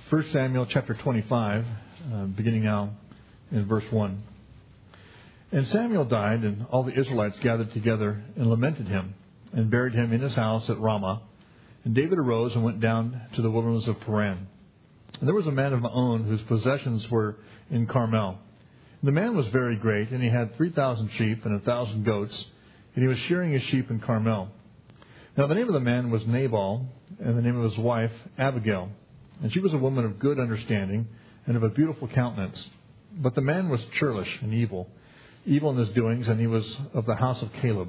1 Samuel chapter 25, beginning now in verse 1. And Samuel died, and all the Israelites gathered together and lamented him, and buried him in his house at Ramah. And David arose and went down to the wilderness of Paran. And there was a man of Maon whose possessions were in Carmel. The man was very great, and he had 3,000 sheep and 1,000 goats, and he was shearing his sheep in Carmel. Now the name of the man was Nabal, and the name of his wife Abigail. And she was a woman of good understanding and of a beautiful countenance. But the man was churlish and evil in his doings, and he was of the house of Caleb.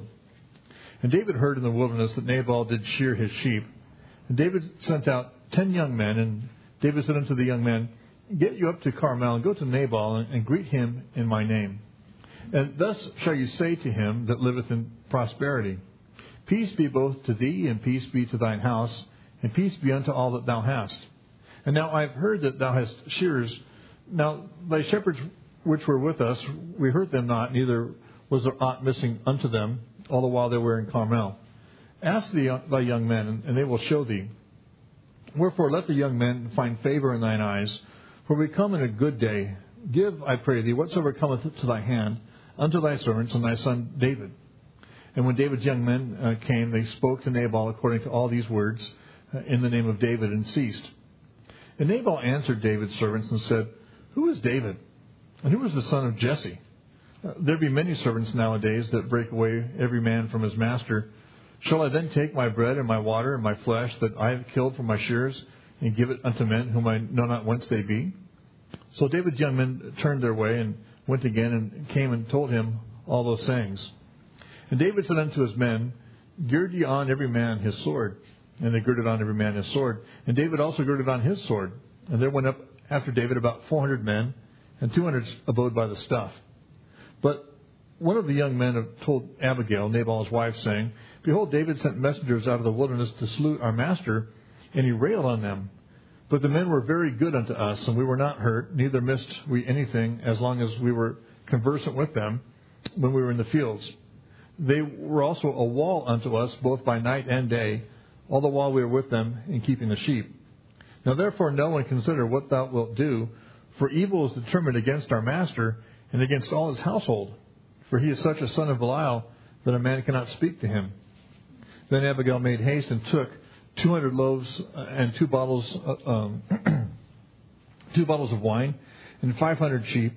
And David heard in the wilderness that Nabal did shear his sheep. And David sent out 10 young men, and David said unto the young men, Get you up to Carmel, and go to Nabal, and greet him in my name. And thus shall you say to him that liveth in prosperity, Peace be both to thee, and peace be to thine house, and peace be unto all that thou hast. And now I have heard that thou hast shearers. Now thy shepherds which were with us, we heard them not, neither was there aught missing unto them, all the while they were in Carmel. Ask thy young men, and they will show thee. Wherefore let the young men find favor in thine eyes, for we come in a good day. Give, I pray thee, whatsoever cometh to thy hand, unto thy servants and thy son David. And when David's young men came, they spoke to Nabal according to all these words in the name of David, and ceased. And Nabal answered David's servants and said, Who is David? And who is the son of Jesse? There be many servants nowadays that break away every man from his master. Shall I then take my bread and my water and my flesh that I have killed from my shears, and give it unto men whom I know not whence they be? So David's young men turned their way, and went again, and came and told him all those sayings. And David said unto his men, Gird ye on every man his sword. And they girded on every man his sword. And David also girded on his sword. And there went up after David about 400 men, and 200 abode by the stuff. But one of the young men told Abigail, Nabal's wife, saying, Behold, David sent messengers out of the wilderness to salute our master, and he railed on them. But the men were very good unto us, and we were not hurt, neither missed we anything, as long as we were conversant with them when we were in the fields. They were also a wall unto us, both by night and day, all the while we were with them in keeping the sheep. Now therefore know and consider what thou wilt do, for evil is determined against our master and against all his household. For he is such a son of Belial that a man cannot speak to him. Then Abigail made haste and took 200 loaves and 2 bottles, 2 bottles of wine, and 5 sheep,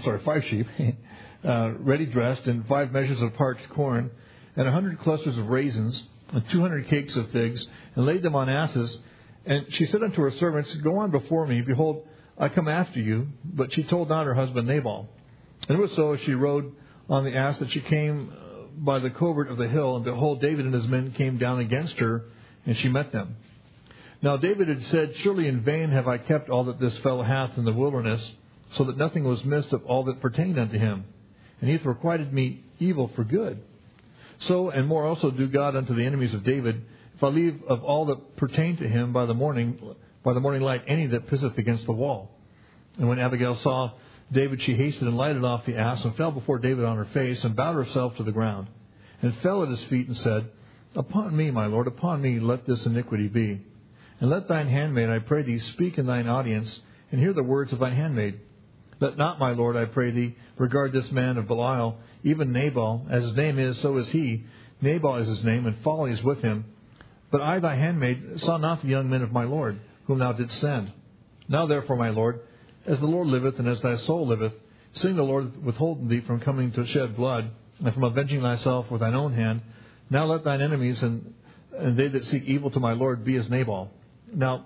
ready dressed, and 5 measures of parched corn, and 100 clusters of raisins, and 200 cakes of figs, and laid them on asses. And she said unto her servants, Go on before me, behold, I come after you. But she told not her husband Nabal. And it was so, as she rode on the ass, that she came by the covert of the hill, and behold, David and his men came down against her, and she met them. Now David had said, Surely in vain have I kept all that this fellow hath in the wilderness, so that nothing was missed of all that pertained unto him. And he hath requited me evil for good. So and more also do God unto the enemies of David, if I leave of all that pertain to him by the morning light any that pisseth against the wall. And when Abigail saw David, she hasted and lighted off the ass, and fell before David on her face, and bowed herself to the ground, and fell at his feet, and said, Upon me, my Lord, upon me let this iniquity be. And let thine handmaid, I pray thee, speak in thine audience, and hear the words of thine handmaid. Let not, my Lord, I pray thee, regard this man of Belial, even Nabal, as his name is, so is he. Nabal is his name, and folly is with him. But I, thy handmaid, saw not the young men of my Lord, whom thou didst send. Now therefore, my Lord, as the Lord liveth, and as thy soul liveth, seeing the Lord withholden thee from coming to shed blood, and from avenging thyself with thine own hand, now let thine enemies and they that seek evil to my Lord be as Nabal. Now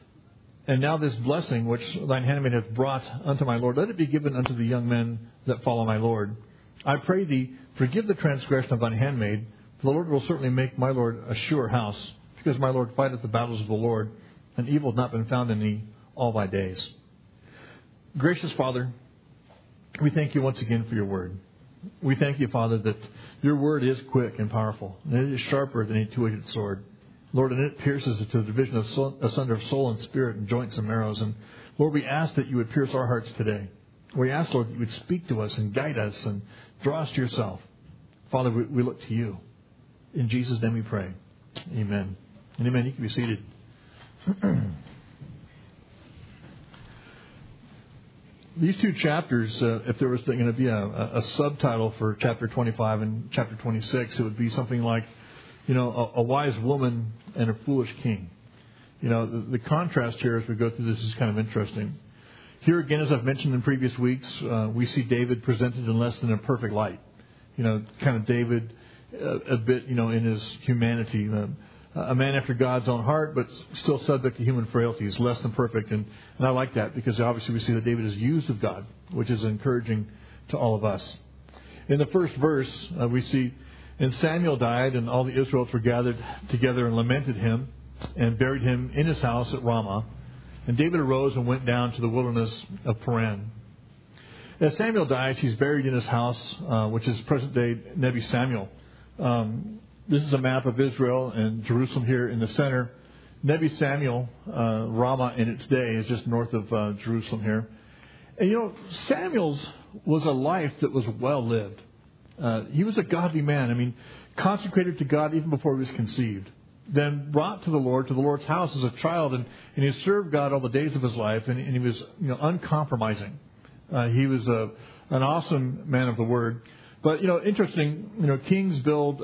this blessing which thine handmaid hath brought unto my Lord, let it be given unto the young men that follow my Lord. I pray thee, forgive the transgression of thine handmaid, for the Lord will certainly make my Lord a sure house, because my Lord fighteth the battles of the Lord, and evil hath not been found in thee all thy days. Gracious Father, we thank you once again for your word. We thank you, Father, that your word is quick and powerful, and it is sharper than a two-edged sword. Lord, and it pierces to the division of asunder of soul and spirit and joints and marrows. And Lord, we ask that you would pierce our hearts today. We ask, Lord, that you would speak to us and guide us and draw us to yourself. Father, we look to you. In Jesus' name we pray. Amen. And amen. You can be seated. these two chapters, if there was going to be a subtitle for chapter 25 and chapter 26, it would be something like, a wise woman and a foolish king. The contrast here as we go through this is kind of interesting. Here again, as I've mentioned in previous weeks, we see David presented in less than a perfect light. Kind of David a bit, in his humanity. A man after God's own heart, but still subject to human frailties, less than perfect. And I like that because obviously we see that David is used of God, which is encouraging to all of us. In the first verse, we see, and Samuel died, and all the Israelites were gathered together and lamented him, and buried him in his house at Ramah. And David arose and went down to the wilderness of Paran. As Samuel dies, he's buried in his house, which is present-day Nebi Samuel. This is a map of Israel and Jerusalem here in the center. Nebi Samuel, Ramah in its day, is just north of Jerusalem here. And Samuel's was a life that was well lived. He was a godly man. Consecrated to God even before he was conceived. Then brought to the Lord's house as a child, and he served God all the days of his life, and he was uncompromising. He was an awesome man of the Word. But, interesting, kings build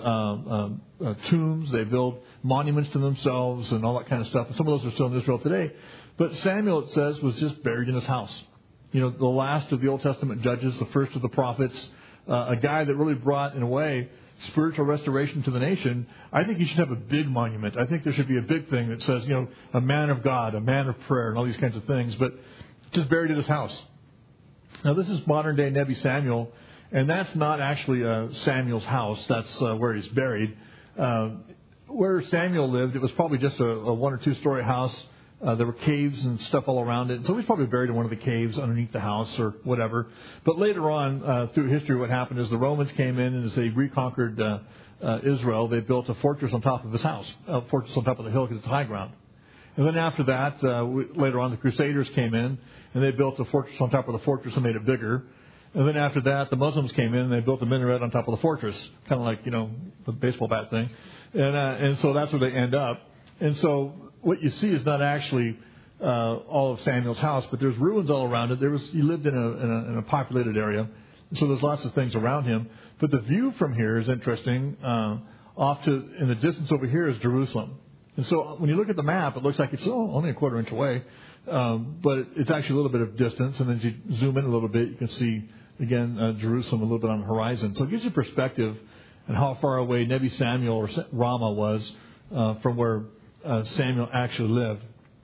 tombs, they build monuments to themselves and all that kind of stuff. And some of those are still in Israel today. But Samuel, it says, was just buried in his house. The last of the Old Testament judges, the first of the prophets, a guy that really brought, in a way, spiritual restoration to the nation. I think he should have a big monument. I think there should be a big thing that says, a man of God, a man of prayer, and all these kinds of things. But just buried in his house. Now, this is modern-day Nebi Samuel. And that's not actually Samuel's house. That's where he's buried. Where Samuel lived, it was probably just a one or two story house. There were caves and stuff all around it. So he's probably buried in one of the caves underneath the house or whatever. But later on, through history, what happened is the Romans came in, and as they reconquered Israel, they built a fortress on top of his house, a fortress on top of the hill because it's high ground. And then after that, later on, the Crusaders came in, and they built a fortress on top of the fortress and made it bigger. And then after that, the Muslims came in and they built a minaret on top of the fortress, kind of like, the baseball bat thing. And so that's where they end up. And so what you see is not actually all of Samuel's house, but there's ruins all around it. He lived in a populated area, so there's lots of things around him. But the view from here is interesting. In the distance over here is Jerusalem. And so when you look at the map, it looks like it's only a quarter inch away. But it's actually a little bit of distance. And then as you zoom in a little bit, you can see, again, Jerusalem a little bit on the horizon. So it gives you perspective on how far away Nebi Samuel or Ramah was from where Samuel actually lived.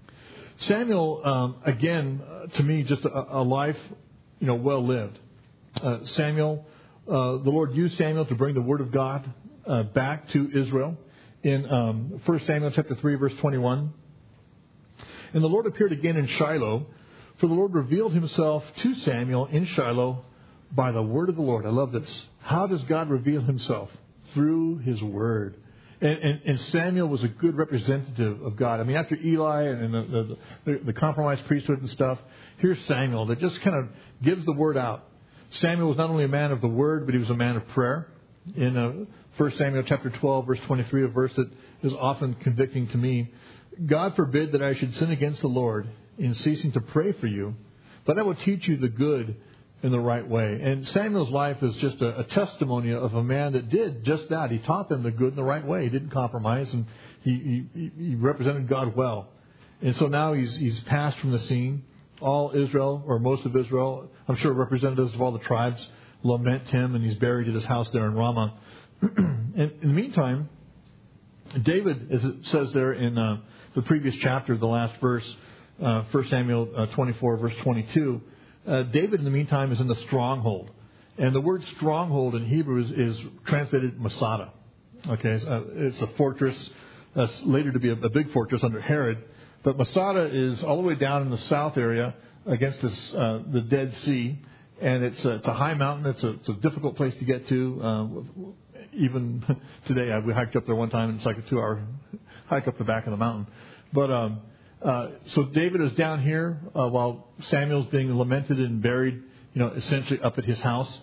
Samuel, again, to me, just a life, well lived. Samuel, the Lord used Samuel to bring the Word of God back to Israel. In 1 Samuel chapter 3, verse 21. And the Lord appeared again in Shiloh, for the Lord revealed himself to Samuel in Shiloh by the word of the Lord. I love this. How does God reveal himself? Through his word. And Samuel was a good representative of God. After Eli and the compromised priesthood and stuff, here's Samuel that just kind of gives the word out. Samuel was not only a man of the word, but he was a man of prayer. In 1 Samuel chapter 12, verse 23, a verse that is often convicting to me. God forbid that I should sin against the Lord in ceasing to pray for you, but I will teach you the good in the right way. And Samuel's life is just a testimony of a man that did just that. He taught them the good in the right way. He didn't compromise, and he represented God well. And so now he's passed from the scene. All Israel, or most of Israel, I'm sure representatives of all the tribes, lament him, and he's buried at his house there in Ramah. And in the meantime, David, as it says there in the previous chapter, the last verse, 1 Samuel 24, verse 22, David, in the meantime, is in the stronghold. And the word stronghold in Hebrew is translated Masada. Okay, it's a fortress that's later to be a big fortress under Herod. But Masada is all the way down in the south area against the Dead Sea. And it's a high mountain. It's a difficult place to get to. Even today, we hiked up there one time, and it's like a 2-hour hike up the back of the mountain. But so David is down here while Samuel's being lamented and buried, essentially up at his house.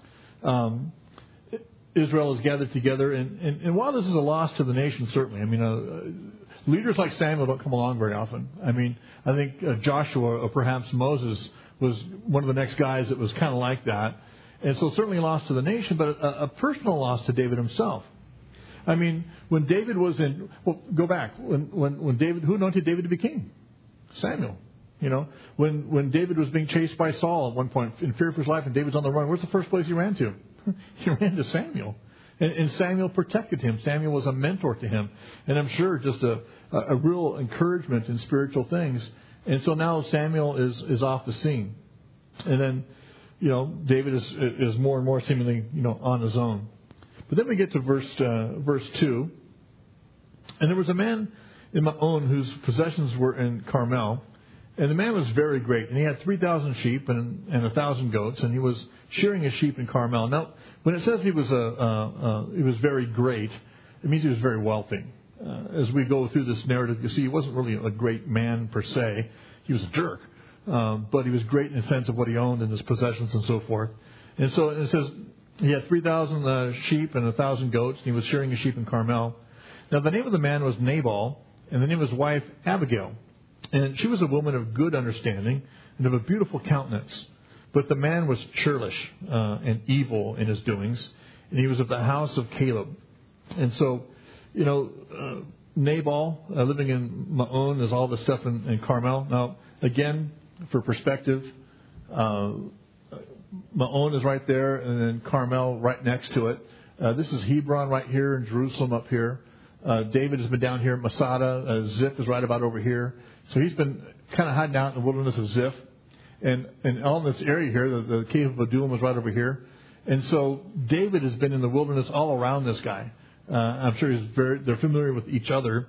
Israel is gathered together, and while this is a loss to the nation, certainly, leaders like Samuel don't come along very often. I mean, I think Joshua or perhaps Moses was one of the next guys that was kind of like that. And so certainly a loss to the nation, but a personal loss to David himself. I mean, when David was in, well, go back. When David, who anointed David to be king? Samuel. You know, when David was being chased by Saul at one point in fear for his life and David's on the run, where's the first place he ran to? He ran to Samuel. And Samuel protected him. Samuel was a mentor to him. And I'm sure just a real encouragement in spiritual things. And so now Samuel is off the scene. And then, you know, David is more and more seemingly, you know, on his own. But then we get to verse 2. And there was a man in Maon whose possessions were in Carmel. And the man was very great. And he had 3,000 sheep and 1,000 goats. And he was shearing his sheep in Carmel. Now, when it says he was very great, it means he was very wealthy. As we go through this narrative, you see he wasn't really a great man per se. He was a jerk. But he was great in the sense of what he owned and his possessions and so forth. And so it says he had 3,000 sheep and 1,000 goats, and he was shearing his sheep in Carmel. Now, the name of the man was Nabal, and the name of his wife Abigail. And she was a woman of good understanding and of a beautiful countenance. But the man was churlish and evil in his doings, and he was of the house of Caleb. And so, you know, Nabal, living in Maon, is all the stuff in Carmel. Now, again, for perspective, Maon is right there, and then Carmel right next to it. This is Hebron right here, and Jerusalem up here. David has been down here at Masada. Ziph is right about over here. So he's been kind of hiding out in the wilderness of Ziph. And all in this area here, the cave of Adullam is right over here. And so David has been in the wilderness all around this guy. I'm sure they're familiar with each other.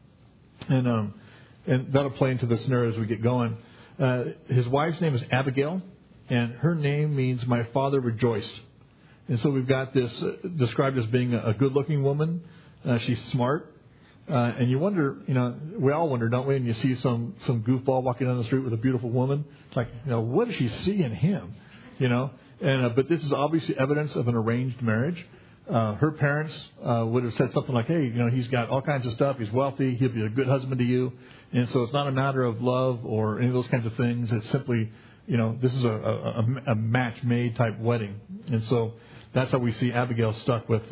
And that'll play into the scenario as we get going. His wife's name is Abigail, and her name means my father rejoiced. And so we've got this described as being a good-looking woman. She's smart. And you wonder, you know, we all wonder, don't we, when you see some goofball walking down the street with a beautiful woman. It's like, you know, what does she see in him? You know? And but this is obviously evidence of an arranged marriage. Her parents would have said something like, hey, you know, he's got all kinds of stuff. He's wealthy. He'll be a good husband to you. And so it's not a matter of love or any of those kinds of things. It's simply, you know, this is a match-made type wedding. And so that's how we see Abigail stuck with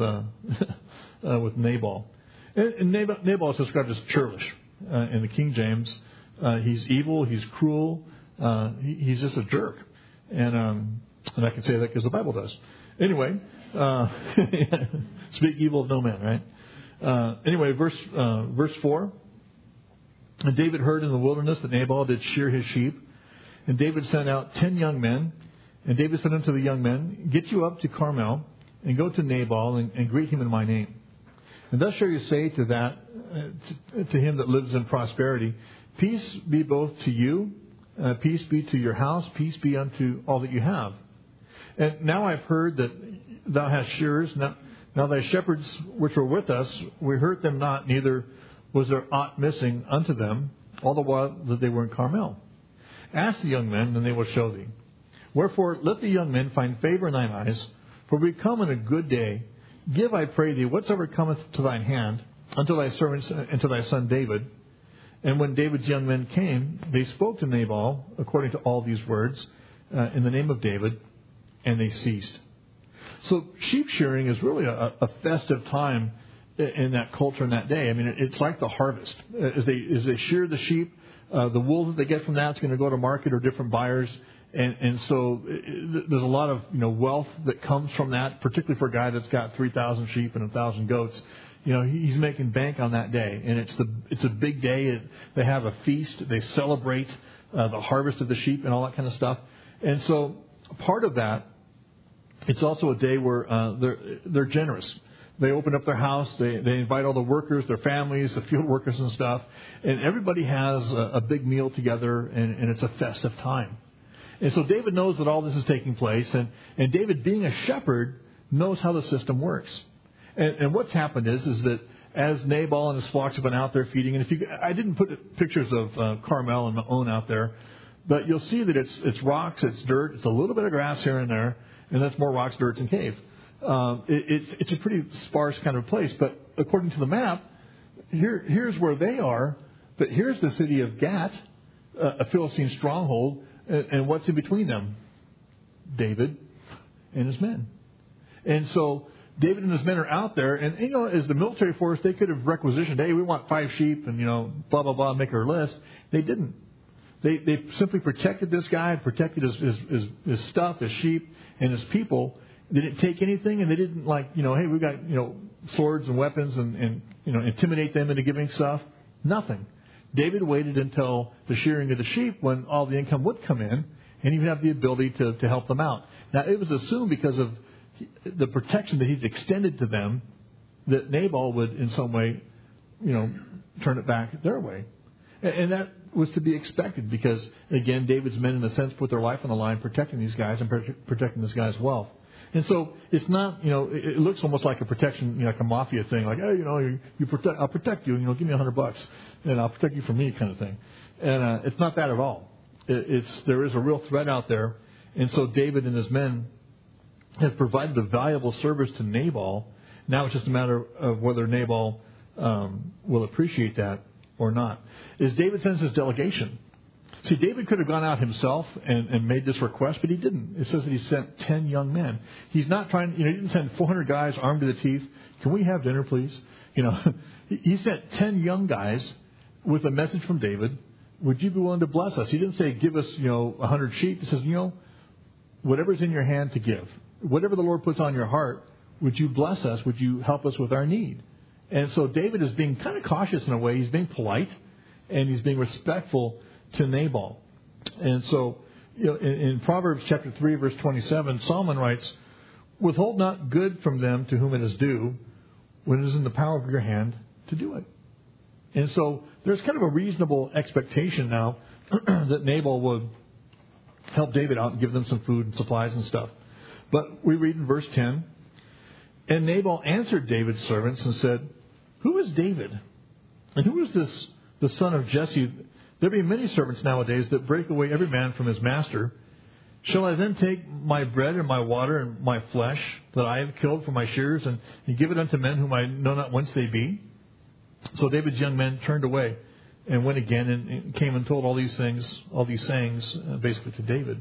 Nabal. And Nabal is described as churlish in the King James. He's evil. He's cruel. He's just a jerk. And I can say that because the Bible does. Anyway, speak evil of no man, right? Anyway, verse 4. And David heard in the wilderness that Nabal did shear his sheep. And David sent out 10 young men. And David said unto the young men, get you up to Carmel and go to Nabal and greet him in my name. And thus shall you say to to him that lives in prosperity, peace be both to you, peace be to your house, peace be unto all that you have. And now I've heard that thou hast shearers. Now thy shepherds which were with us, we hurt them not, neither was there aught missing unto them, all the while that they were in Carmel. Ask the young men, and they will show thee. Wherefore let the young men find favor in thine eyes, for we come in a good day. Give, I pray thee, whatsoever cometh to thine hand, unto thy servants and to thy son David. And when David's young men came, they spoke to Nabal according to all these words in the name of David, and they ceased. So sheep shearing is really a festive time in that culture in that day. I mean, it's like the harvest. As they shear the sheep, the wool that they get from that's going to go to market or different buyers. And so there's a lot of, you know, wealth that comes from that, particularly for a guy that's got 3,000 sheep and 1,000 goats. You know, he's making bank on that day, and it's a big day. They have a feast. They celebrate the harvest of the sheep and all that kind of stuff. And so part of that, it's also a day where they're generous. They open up their house. They invite all the workers, their families, the field workers and stuff, and everybody has a big meal together, and it's a festive time. And so David knows that all this is taking place, and David, being a shepherd, knows how the system works. And what's happened is that as Nabal and his flocks have been out there feeding, and I didn't put pictures of Carmel and Maon out there, but you'll see that it's rocks, it's dirt, it's a little bit of grass here and there, and that's more rocks, dirt, and cave. It's a pretty sparse kind of place, but according to the map, here's where they are, but here's the city of Gath, a Philistine stronghold, and what's in between them? David and his men. And so David and his men are out there, and as the military force, they could have requisitioned, hey, we want 5 sheep, and blah blah blah, make our list. They didn't. They simply protected this guy, protected his stuff, his sheep, and his people. They didn't take anything, and they didn't hey, we've got swords and weapons and intimidate them into giving stuff. Nothing. David waited until the shearing of the sheep when all the income would come in, and he would have the ability to help them out. Now, it was assumed because of the protection that he'd extended to them that Nabal would in some way, turn it back their way. And that was to be expected because, again, David's men, in a sense, put their life on the line protecting these guys and protecting this guy's wealth. And so it's not, it looks almost like a protection, like a mafia thing, like, hey, I'll protect you, give me $100 and I'll protect you from me kind of thing. And it's not that at all. There is a real threat out there. And so David and his men have provided a valuable service to Nabal. Now it's just a matter of whether Nabal will appreciate that or not. Is David sends his delegation. See, David could have gone out himself and made this request, but he didn't. It says that he sent 10 young men. He's not trying, he didn't send 400 guys armed to the teeth. Can we have dinner, please? He sent 10 young guys with a message from David. Would you be willing to bless us? He didn't say, give us, 100 sheep. He says, whatever's in your hand to give, whatever the Lord puts on your heart, would you bless us? Would you help us with our need? And so David is being kind of cautious in a way. He's being polite and he's being respectful to Nabal. And so, in Proverbs chapter 3, verse 27, Solomon writes, withhold not good from them to whom it is due when it is in the power of your hand to do it. And so there's kind of a reasonable expectation now that Nabal would help David out and give them some food and supplies and stuff. But we read in verse 10, and Nabal answered David's servants and said, who is David? And who is this, the son of Jesse? There be many servants nowadays that break away every man from his master. Shall I then take my bread and my water and my flesh that I have killed for my shears and give it unto men whom I know not whence they be? So David's young men turned away and went again and came and told all these sayings, basically to David.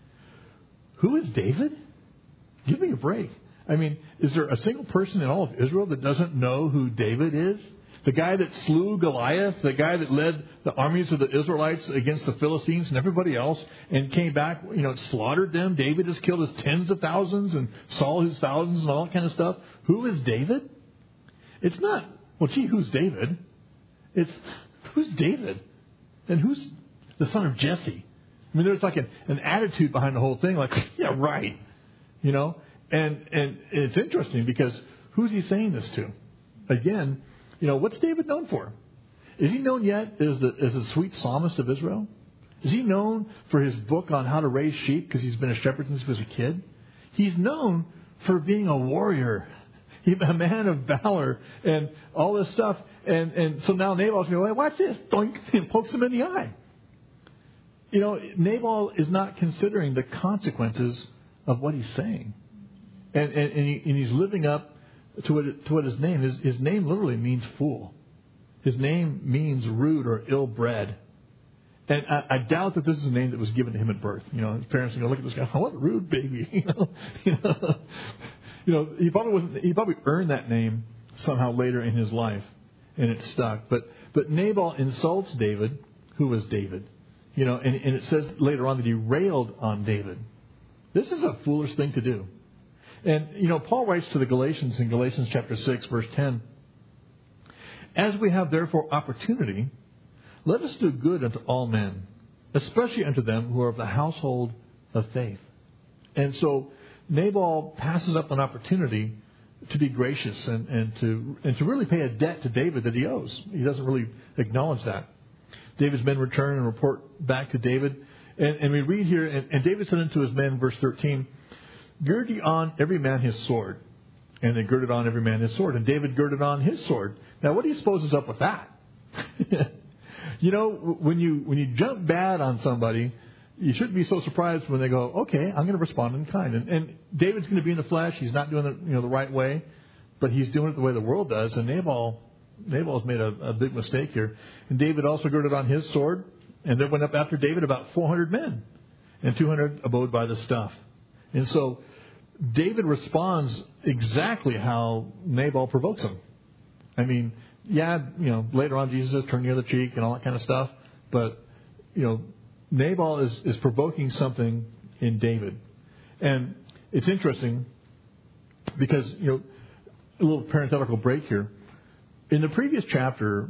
Who is David? Give me a break. I mean, is there a single person in all of Israel that doesn't know who David is? The guy that slew Goliath, the guy that led the armies of the Israelites against the Philistines and everybody else and came back, slaughtered them. David has killed his tens of thousands and Saul his thousands and all that kind of stuff. Who is David? It's not, who's David? It's, who's David? And who's the son of Jesse? I mean, there's like an attitude behind the whole thing, like, yeah, right. And it's interesting because who's he saying this to? Again, what's David known for? Is he known yet as the sweet psalmist of Israel? Is he known for his book on how to raise sheep because he's been a shepherd since he was a kid? He's known for being a warrior, a man of valor, and all this stuff. And so now Nabal's going, hey, watch this, doink, and pokes him in the eye. Nabal is not considering the consequences of what he's saying. And he's living up to what his name is. His name literally means fool. His name means rude or ill-bred. And I doubt that this is a name that was given to him at birth. His parents are going to look at this guy, oh, what a rude baby. He probably earned that name somehow later in his life, and it stuck. But Nabal insults David. Who was David? And it says later on that he railed on David. This is a foolish thing to do. And, Paul writes to the Galatians in Galatians chapter 6, verse 10, as we have therefore opportunity, let us do good unto all men, especially unto them who are of the household of faith. And so Nabal passes up an opportunity to be gracious and to really pay a debt to David that he owes. He doesn't really acknowledge that. David's men return and report back to David. And we read here, and David said unto his men, verse 13, gird ye on every man his sword. And they girded on every man his sword. And David girded on his sword. Now, what do you suppose is up with that? When you jump bad on somebody, you shouldn't be so surprised when they go, okay, I'm going to respond in kind. And David's going to be in the flesh. He's not doing it the right way, but he's doing it the way the world does. And Nabal Nabal's made a big mistake here. And David also girded on his sword, and there went up after David about 400 men, and 200 abode by the stuff. And so David responds exactly how Nabal provokes him. I mean, yeah, later on Jesus says, turn the other cheek and all that kind of stuff. But, Nabal is provoking something in David. And it's interesting because, a little parenthetical break here. In the previous chapter,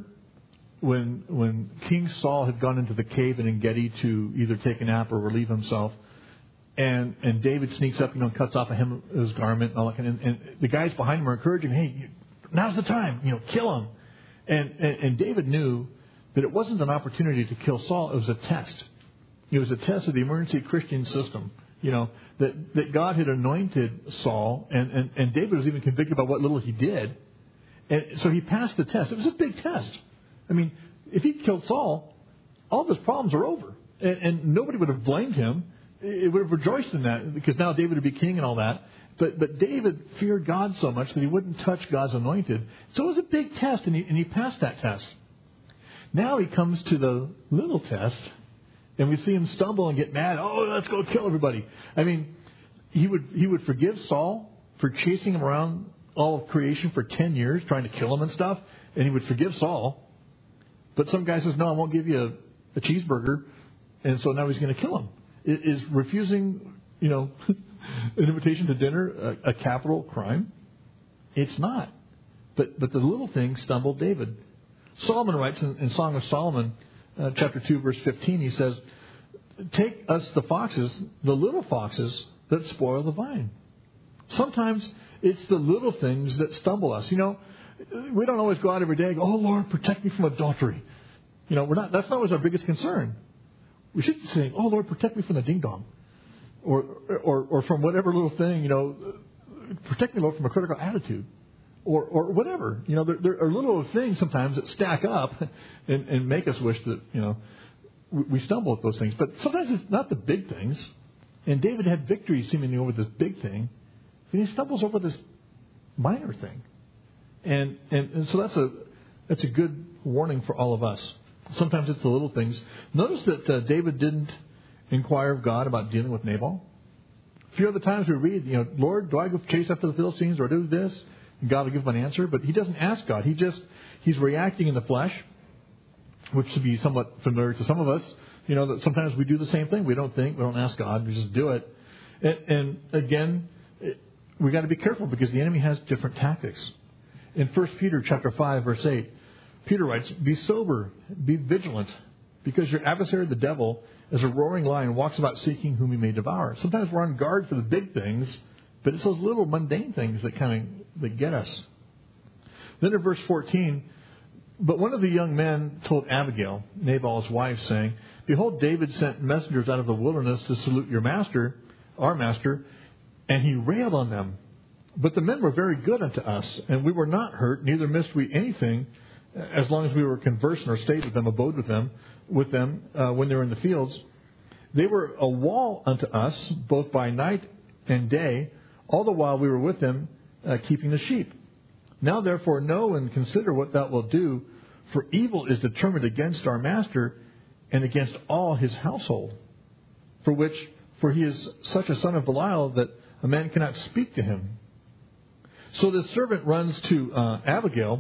when King Saul had gone into the cave in En-Gedi to either take a nap or relieve himself, and David sneaks up, cuts off his garment and all that and the guys behind him are encouraging, hey, now's the time, kill him. And David knew that it wasn't an opportunity to kill Saul, it was a test. It was a test of the emergency Christian system, that God had anointed Saul, and David was even convicted about what little he did. And so he passed the test. It was a big test. I mean, if he killed Saul, all of his problems are over. And nobody would have blamed him. It would have rejoiced in that, because now David would be king and all that. But David feared God so much that he wouldn't touch God's anointed. So it was a big test, and he passed that test. Now he comes to the little test, and we see him stumble and get mad. Oh, let's go kill everybody. I mean, he would forgive Saul for chasing him around all of creation for 10 years, trying to kill him and stuff, and he would forgive Saul. But some guy says, no, I won't give you a cheeseburger, and so now he's going to kill him. Is refusing, an invitation to dinner a capital crime? It's not. But the little thing stumbled David. Solomon writes in Song of Solomon, chapter 2, verse 15, he says, take us the foxes, the little foxes that spoil the vine. Sometimes it's the little things that stumble us. We don't always go out every day and go, oh, Lord, protect me from adultery. That's not always our biggest concern. We should be saying, oh, Lord, protect me from the ding-dong. Or from whatever little thing, protect me, Lord, from a critical attitude. Or whatever. There are little things sometimes that stack up and make us wish that, we stumble at those things. But sometimes it's not the big things. And David had victory seemingly over this big thing. And he stumbles over this minor thing. And so that's a good warning for all of us. Sometimes it's the little things. Notice that David didn't inquire of God about dealing with Nabal. A few other times we read, Lord, do I go chase after the Philistines or do this? And God will give him an answer. But he doesn't ask God. He's reacting in the flesh, which should be somewhat familiar to some of us. That sometimes we do the same thing. We don't think, we don't ask God, we just do it. And again, we got to be careful because the enemy has different tactics. In 1 Peter chapter 5, verse 8, Peter writes, be sober, be vigilant, because your adversary, the devil, as a roaring lion, walks about seeking whom he may devour. Sometimes we're on guard for the big things, but it's those little mundane things that get us. Then in verse 14, but one of the young men told Abigail, Nabal's wife, saying, behold, David sent messengers out of the wilderness to salute your master, our master, and he railed on them. But the men were very good unto us, and we were not hurt, neither missed we anything, as long as we were conversant or stayed with them, abode with them when they were in the fields. They were a wall unto us, both by night and day, all the while we were with them, keeping the sheep. Now therefore know and consider what thou wilt do, for evil is determined against our master and against all his household. For he is such a son of Belial that a man cannot speak to him. So the servant runs to Abigail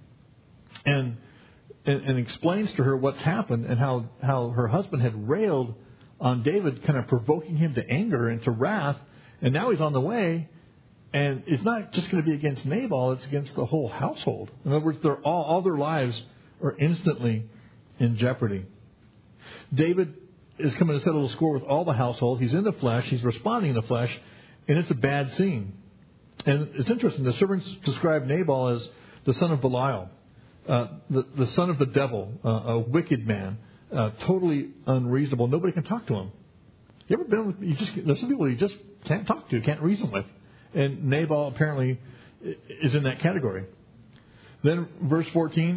and explains to her what's happened and how her husband had railed on David, kind of provoking him to anger and to wrath. And now he's on the way. And it's not just going to be against Nabal, it's against the whole household. In other words, all their lives are instantly in jeopardy. David is coming to settle the score with all the household. He's in the flesh. He's responding in the flesh. And it's a bad scene. And it's interesting. The servants describe Nabal as the son of Belial, the son of the devil, a wicked man, totally unreasonable. Nobody can talk to him. You ever been with, there's some people you just can't talk to, can't reason with. And Nabal apparently is in that category. Then verse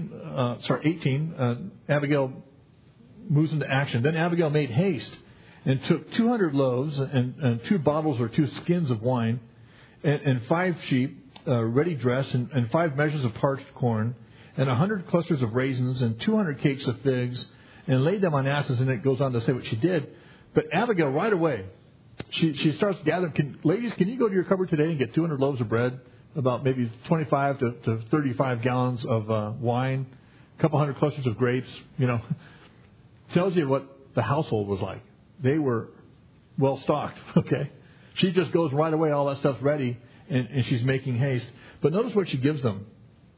18, Abigail moves into action. Then Abigail made haste and took 200 loaves and 2 bottles or 2 skins of wine and 5 sheep ready dressed and 5 measures of parched corn and 100 clusters of raisins, and 200 cakes of figs, and laid them on asses. And it goes on to say what she did. But Abigail, right away, she starts gathering. Ladies, can you go to your cupboard today and get 200 loaves of bread, about maybe 25 to 35 gallons of wine, a couple hundred clusters of grapes? Tells you what the household was like. They were well stocked. Okay, she just goes right away. All that stuff's ready, and she's making haste. But notice what she gives them.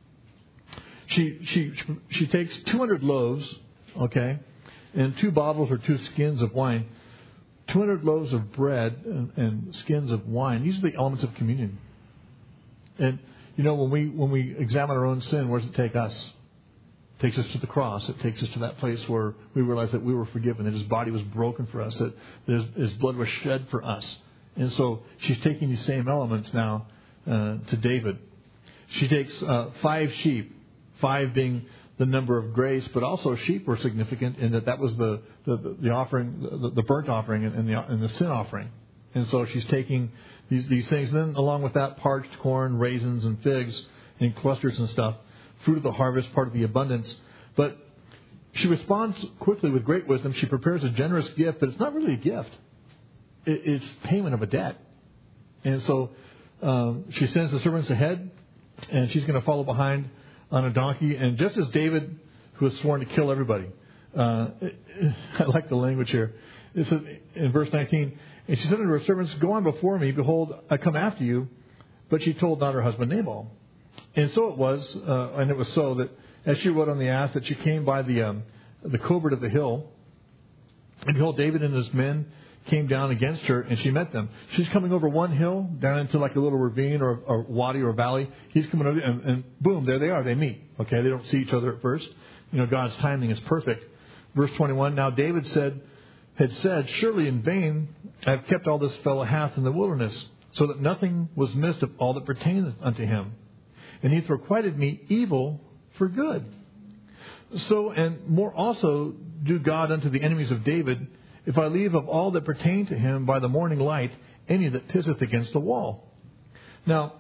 She takes 200 loaves, okay, and 2 bottles or 2 skins of wine. 200 loaves of bread and skins of wine. These are the elements of communion. And when we examine our own sin, where does it take us? It takes us to the cross. It takes us to that place where we realize that we were forgiven, that His body was broken for us, that His blood was shed for us. And so she's taking these same elements now to David. She takes 5 sheep, 5 being the number of grace, but also sheep were significant in that was the offering, the burnt offering and the sin offering. And so she's taking these things. And then along with that, parched corn, raisins, and figs, and clusters and stuff. Fruit of the harvest, part of the abundance. But she responds quickly with great wisdom. She prepares a generous gift, but it's not really a gift. It's payment of a debt. And so she sends the servants ahead, and she's going to follow behind on a donkey. And just as David, who has sworn to kill everybody, I like the language here. It says in verse 19, and she said unto her servants, go on before me, behold, I come after you. But she told not her husband Nabal. And so it was, and it was so that as she rode on the ass, that she came by the covert of the hill. And behold, David and his men came down against her, and she met them. She's coming over one hill down into like a little ravine or a wadi or a valley. He's coming over, and boom, there they are. They meet. Okay, they don't see each other at first. God's timing is perfect. Verse 21. Now David had said, surely in vain I have kept all this fellow hath in the wilderness, so that nothing was missed of all that pertained unto him. And he hath requited me evil for good. So and more also do God unto the enemies of David, if I leave of all that pertain to him by the morning light any that pisseth against the wall. Now,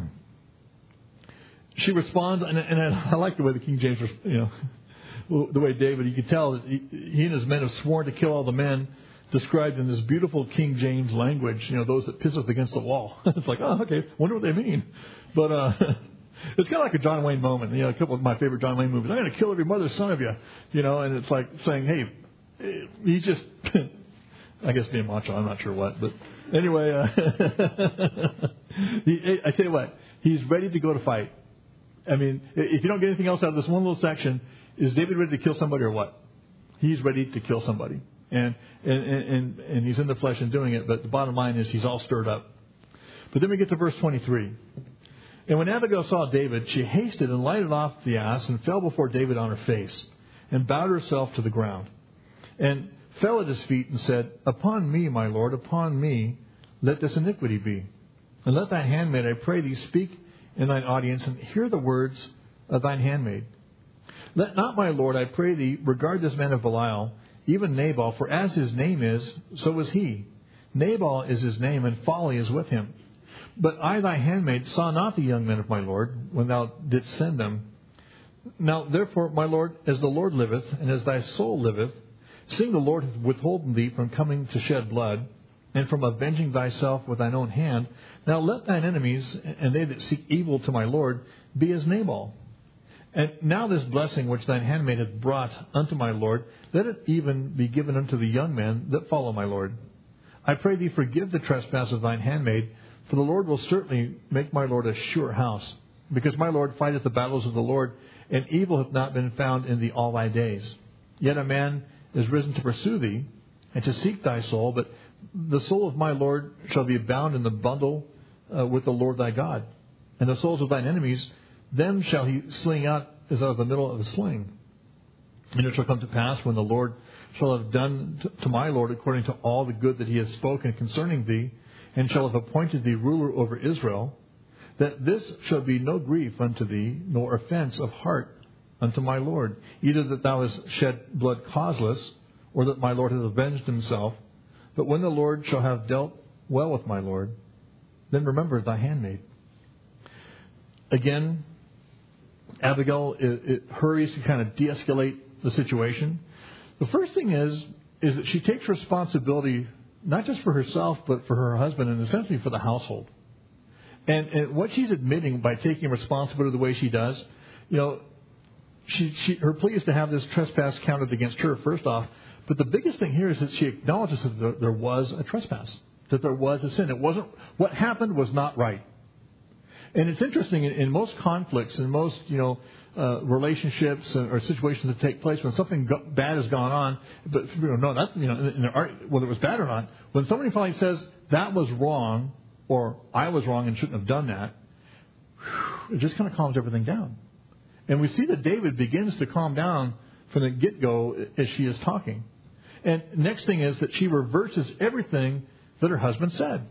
she responds, and I like the way the King James, the way David, you could tell that he and his men have sworn to kill all the men, described in this beautiful King James language, those that pisseth against the wall. It's like, oh, okay, wonder what they mean. But it's kind of like a John Wayne moment. A couple of my favorite John Wayne movies. I'm going to kill every mother's son of you. And it's like saying, hey, he just, I guess being macho, I'm not sure what. But anyway, I tell you what, he's ready to go to fight. I mean, if you don't get anything else out of this one little section, is David ready to kill somebody or what? He's ready to kill somebody. And he's in the flesh and doing it. But the bottom line is he's all stirred up. But then we get to verse 23. And when Abigail saw David, she hasted and lighted off the ass and fell before David on her face and bowed herself to the ground and fell at his feet and said, upon me, my Lord, upon me, let this iniquity be. And let thy handmaid, I pray thee, speak in thine audience and hear the words of thine handmaid. Let not, my Lord, I pray thee, regard this man of Belial, even Nabal, for as his name is, so is he. Nabal is his name, and folly is with him. But I, thy handmaid, saw not the young men of my Lord, when thou didst send them. Now, therefore, my Lord, as the Lord liveth, and as thy soul liveth, seeing the Lord hath withholden thee from coming to shed blood, and from avenging thyself with thine own hand, now let thine enemies, and they that seek evil to my Lord, be as Nabal. And now this blessing which thine handmaid hath brought unto my Lord, let it even be given unto the young men that follow my Lord. I pray thee, forgive the trespass of thine handmaid, for the Lord will certainly make my Lord a sure house, because my Lord fighteth the battles of the Lord, and evil hath not been found in thee all thy days. Yet a man is risen to pursue thee, and to seek thy soul, but the soul of my Lord shall be bound in the bundle with the Lord thy God. And the souls of thine enemies, them shall he sling out as out of the middle of a sling. And it shall come to pass, when the Lord shall have done to my Lord according to all the good that he has spoken concerning thee, and shall have appointed thee ruler over Israel, that this shall be no grief unto thee, nor offense of heart unto my Lord, either that thou hast shed blood causeless, or that my Lord hath avenged himself. But when the Lord shall have dealt well with my Lord, then remember thy handmaid. Again, Abigail it hurries to kind of de-escalate the situation. The first thing is that she takes responsibility not just for herself, but for her husband and essentially for the household. And what she's admitting by taking responsibility the way she does, her plea is to have this trespass counted against her, first off. But the biggest thing here is that she acknowledges that there was a trespass, that there was a sin. It wasn't, what happened was not right. And it's interesting, in most conflicts, in most, relationships or situations that take place when something bad has gone on, but whether it was bad or not, when somebody finally says that was wrong or I was wrong and shouldn't have done that, it just kind of calms everything down. And we see that David begins to calm down from the get-go as she is talking. And next thing is that she reverses everything that her husband said.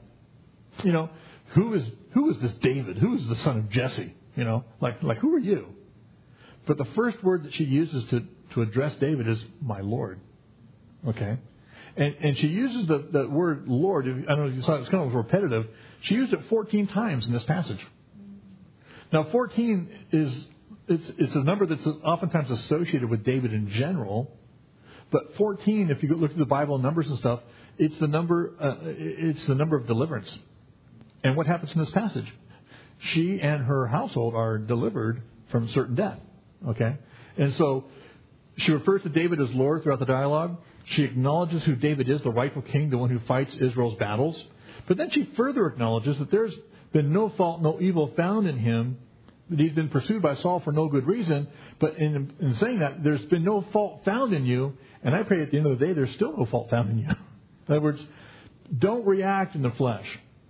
Who is this David? Who is the son of Jesse? Like who are you? But the first word that she uses to address David is my Lord. Okay? And she uses the word Lord. I don't know if you saw it, it's kind of repetitive. She used it 14 times in this passage. Now 14 it's a number that's oftentimes associated with David in general. But 14, if you look at the Bible numbers and stuff, it's the number of deliverance. And what happens in this passage? She and her household are delivered from certain death. Okay? And so she refers to David as Lord throughout the dialogue. She acknowledges who David is, the rightful king, the one who fights Israel's battles. But then she further acknowledges that there's been no fault, no evil found in him, that he's been pursued by Saul for no good reason. But in saying that, there's been no fault found in you. And I pray at the end of the day, there's still no fault found in you. In other words, don't react in the flesh.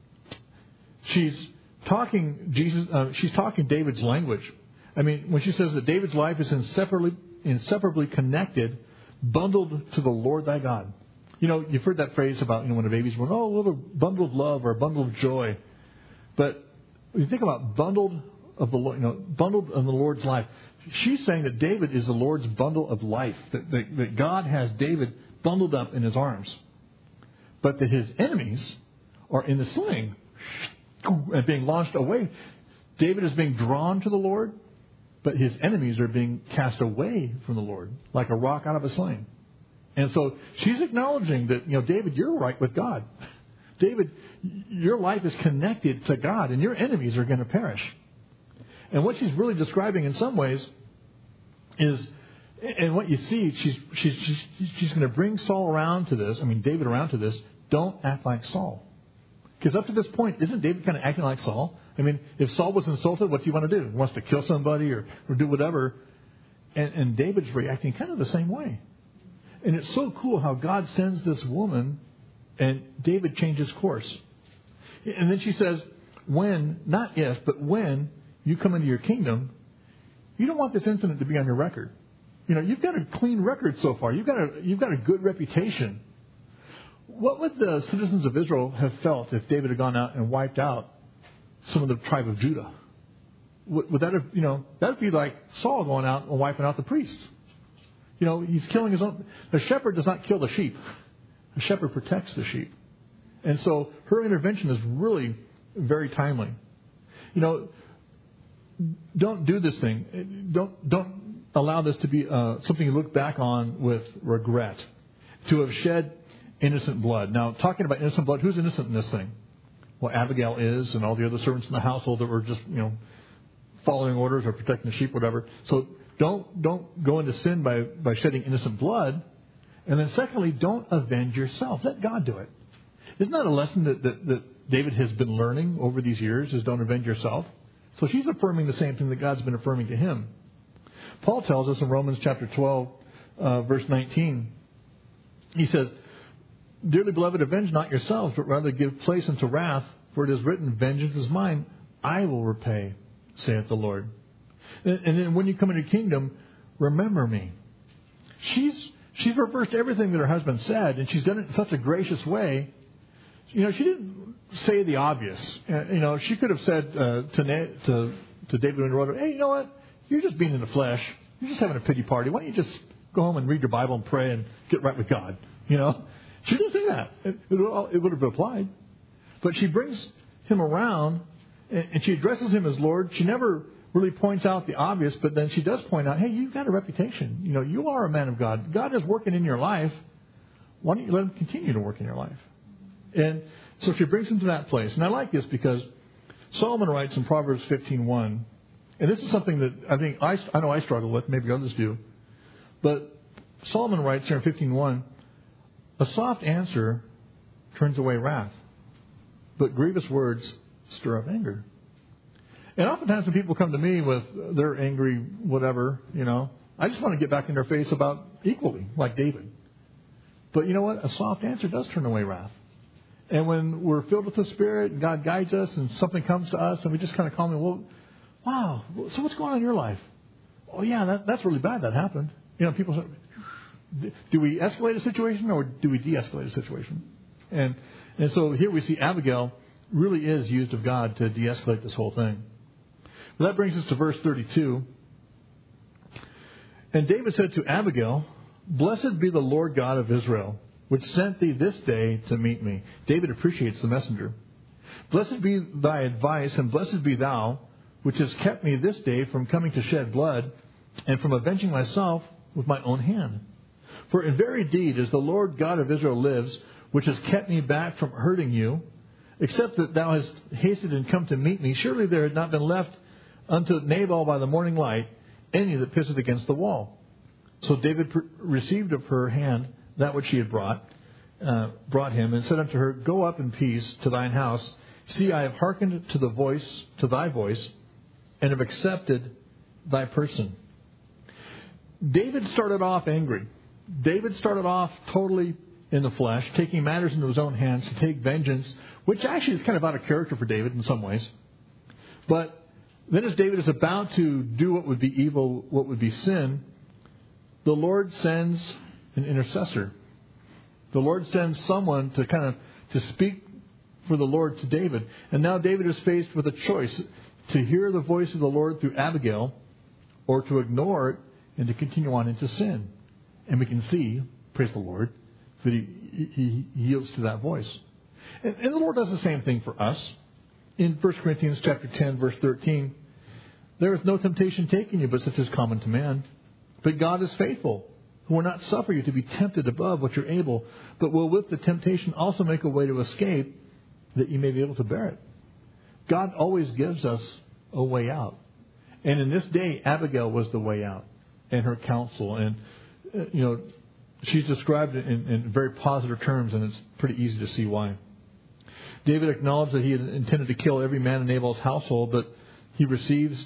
She's talking David's language. I mean, when she says that David's life is inseparably connected, bundled to the Lord thy God. You've heard that phrase about, when a baby's born, a little bundle of love or a bundle of joy. But when you think about bundled of the Lord, bundled in the Lord's life, she's saying that David is the Lord's bundle of life, that God has David bundled up in his arms. But that his enemies are in the sling and being launched away. David is being drawn to the Lord, but his enemies are being cast away from the Lord, like a rock out of a sling. And so she's acknowledging that, David, you're right with God. David, your life is connected to God, and your enemies are going to perish. And what she's really describing in some ways is, and what you see, she's going to bring Saul around to this, David around to this, don't act like Saul. Because up to this point, isn't David kind of acting like Saul? If Saul was insulted, what's he want to do? He wants to kill somebody or do whatever. And David's reacting kind of the same way. And it's so cool how God sends this woman and David changes course. And then she says, when, not if, but when you come into your kingdom, you don't want this incident to be on your record. You've got a clean record so far. You've got a good reputation. What would the citizens of Israel have felt if David had gone out and wiped out some of the tribe of Judah? Would that have, that would be like Saul going out and wiping out the priests. He's killing his own. The shepherd does not kill the sheep. The shepherd protects the sheep. And so her intervention is really very timely. Don't do this thing. Don't allow this to be something you look back on with regret. To have shed innocent blood. Now, talking about innocent blood, who's innocent in this thing? Well, Abigail is, and all the other servants in the household that were just, following orders or protecting the sheep, whatever. So don't go into sin by shedding innocent blood. And then secondly, don't avenge yourself. Let God do it. Isn't that a lesson that David has been learning over these years, is don't avenge yourself? So she's affirming the same thing that God's been affirming to him. Paul tells us in Romans chapter 12, verse 19, he says, dearly beloved, avenge not yourselves, but rather give place unto wrath, for it is written, vengeance is mine, I will repay, saith the Lord. And then when you come into the kingdom, remember me. She's reversed everything that her husband said, and she's done it in such a gracious way. She didn't say the obvious. She could have said to David when he wrote, hey, you know what? You're just being in the flesh. You're just having a pity party. Why don't you just go home and read your Bible and pray and get right with God? She didn't say that. It would have applied. But she brings him around, and she addresses him as Lord. She never really points out the obvious, but then she does point out, hey, you've got a reputation. You know, you are a man of God. God is working in your life. Why don't you let him continue to work in your life? And so she brings him to that place. And I like this because Solomon writes in Proverbs 15:1, and this is something that I think I know I struggle with, maybe others do. But Solomon writes here in 15:1, a soft answer turns away wrath, but grievous words stir up anger. And oftentimes when people come to me with their angry whatever, you know, I just want to get back in their face about equally, like David. But you know what? A soft answer does turn away wrath. And when we're filled with the Spirit and God guides us and something comes to us and we just kind of calmly, well, wow, so what's going on in your life? Oh, yeah, that's really bad. That happened. You know, people say, do we escalate a situation or do we de-escalate a situation? And so here we see Abigail really is used of God to de-escalate this whole thing. Well, that brings us to verse 32. And David said to Abigail, blessed be the Lord God of Israel, which sent thee this day to meet me. David appreciates the messenger. Blessed be thy advice, and blessed be thou, which has kept me this day from coming to shed blood, and from avenging myself with my own hand. For in very deed, as the Lord God of Israel lives, which has kept me back from hurting you, except that thou hast hasted and come to meet me, surely there had not been left unto Nabal by the morning light any that pisseth against the wall. So David received of her hand that which she had brought him, and said unto her, go up in peace to thine house. See, I have hearkened to thy voice, and have accepted thy person. David started off angry. David started off totally in the flesh, taking matters into his own hands to take vengeance, which actually is kind of out of character for David in some ways. But then as David is about to do what would be evil, what would be sin, the Lord sends an intercessor. The Lord sends someone to speak for the Lord to David. And now David is faced with a choice to hear the voice of the Lord through Abigail or to ignore it and to continue on into sin. And we can see, praise the Lord, that he yields to that voice. And the Lord does the same thing for us. In 1 Corinthians chapter 10, verse 13, there is no temptation taken you, but such as common to man. But God is faithful, who will not suffer you to be tempted above what you're able, but will with the temptation also make a way to escape, that you may be able to bear it. God always gives us a way out. And in this day, Abigail was the way out, and her counsel. And, she's described it in very positive terms, and it's pretty easy to see why. David acknowledged that he had intended to kill every man in Nabal's household, but he receives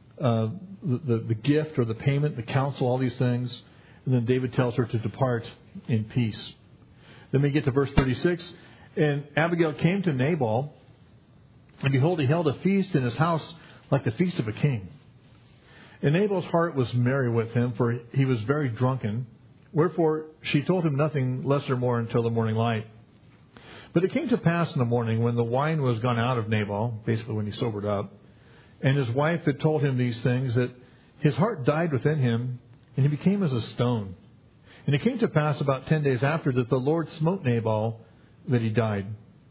the gift or the payment, the counsel, all these things. And then David tells her to depart in peace. Then we get to verse 36. And Abigail came to Nabal, and behold, he held a feast in his house like the feast of a king. And Nabal's heart was merry with him, for he was very drunken. Wherefore she told him nothing less or more until the morning light. But it came to pass in the morning, when the wine was gone out of Nabal, basically when he sobered up, and his wife had told him these things, that his heart died within him, and he became as a stone. And it came to pass about 10 days after that the Lord smote Nabal, that he died.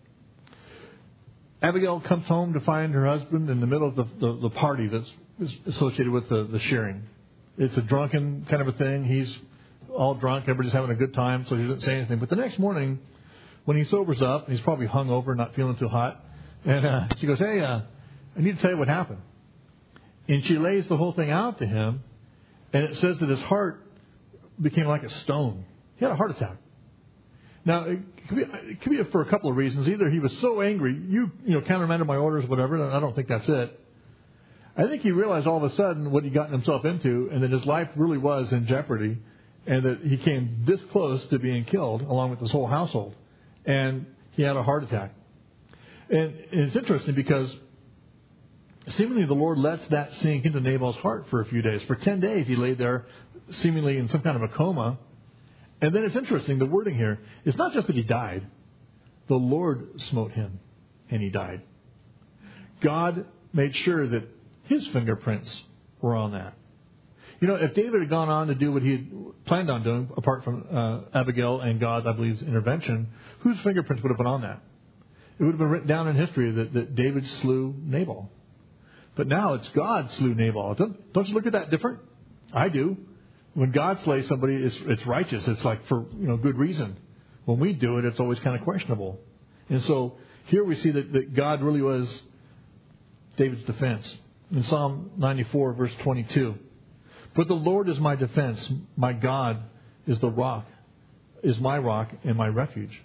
Abigail comes home to find her husband in the middle of the party that's associated with the sharing. It's a drunken kind of a thing. He's all drunk. Everybody's having a good time, so he doesn't say anything. But the next morning, when he sobers up, he's probably hungover, not feeling too hot. And she goes, hey, I need to tell you what happened. And she lays the whole thing out to him. And it says that his heart became like a stone. He had a heart attack. Now, it could be for a couple of reasons. Either he was so angry, you countermanded my orders, whatever, and I don't think that's it. I think he realized all of a sudden what he'd gotten himself into, and that his life really was in jeopardy, and that he came this close to being killed, along with his whole household. And he had a heart attack. And it's interesting because seemingly the Lord lets that sink into Nabal's heart for a few days. For 10 days he lay there seemingly in some kind of a coma. And then it's interesting, the wording here, it's not just that he died. The Lord smote him and he died. God made sure that his fingerprints were on that. If David had gone on to do what he had planned on doing, apart from Abigail and God's, I believe, intervention, whose fingerprints would have been on that? It would have been written down in history that David slew Nabal. But now it's God slew Nabal. Don't you look at that different? I do. When God slays somebody, it's righteous. It's like for good reason. When we do it, it's always kind of questionable. And so here we see that God really was David's defense. In Psalm 94, verse 22. But the Lord is my defense. My God is the rock, is my rock and my refuge.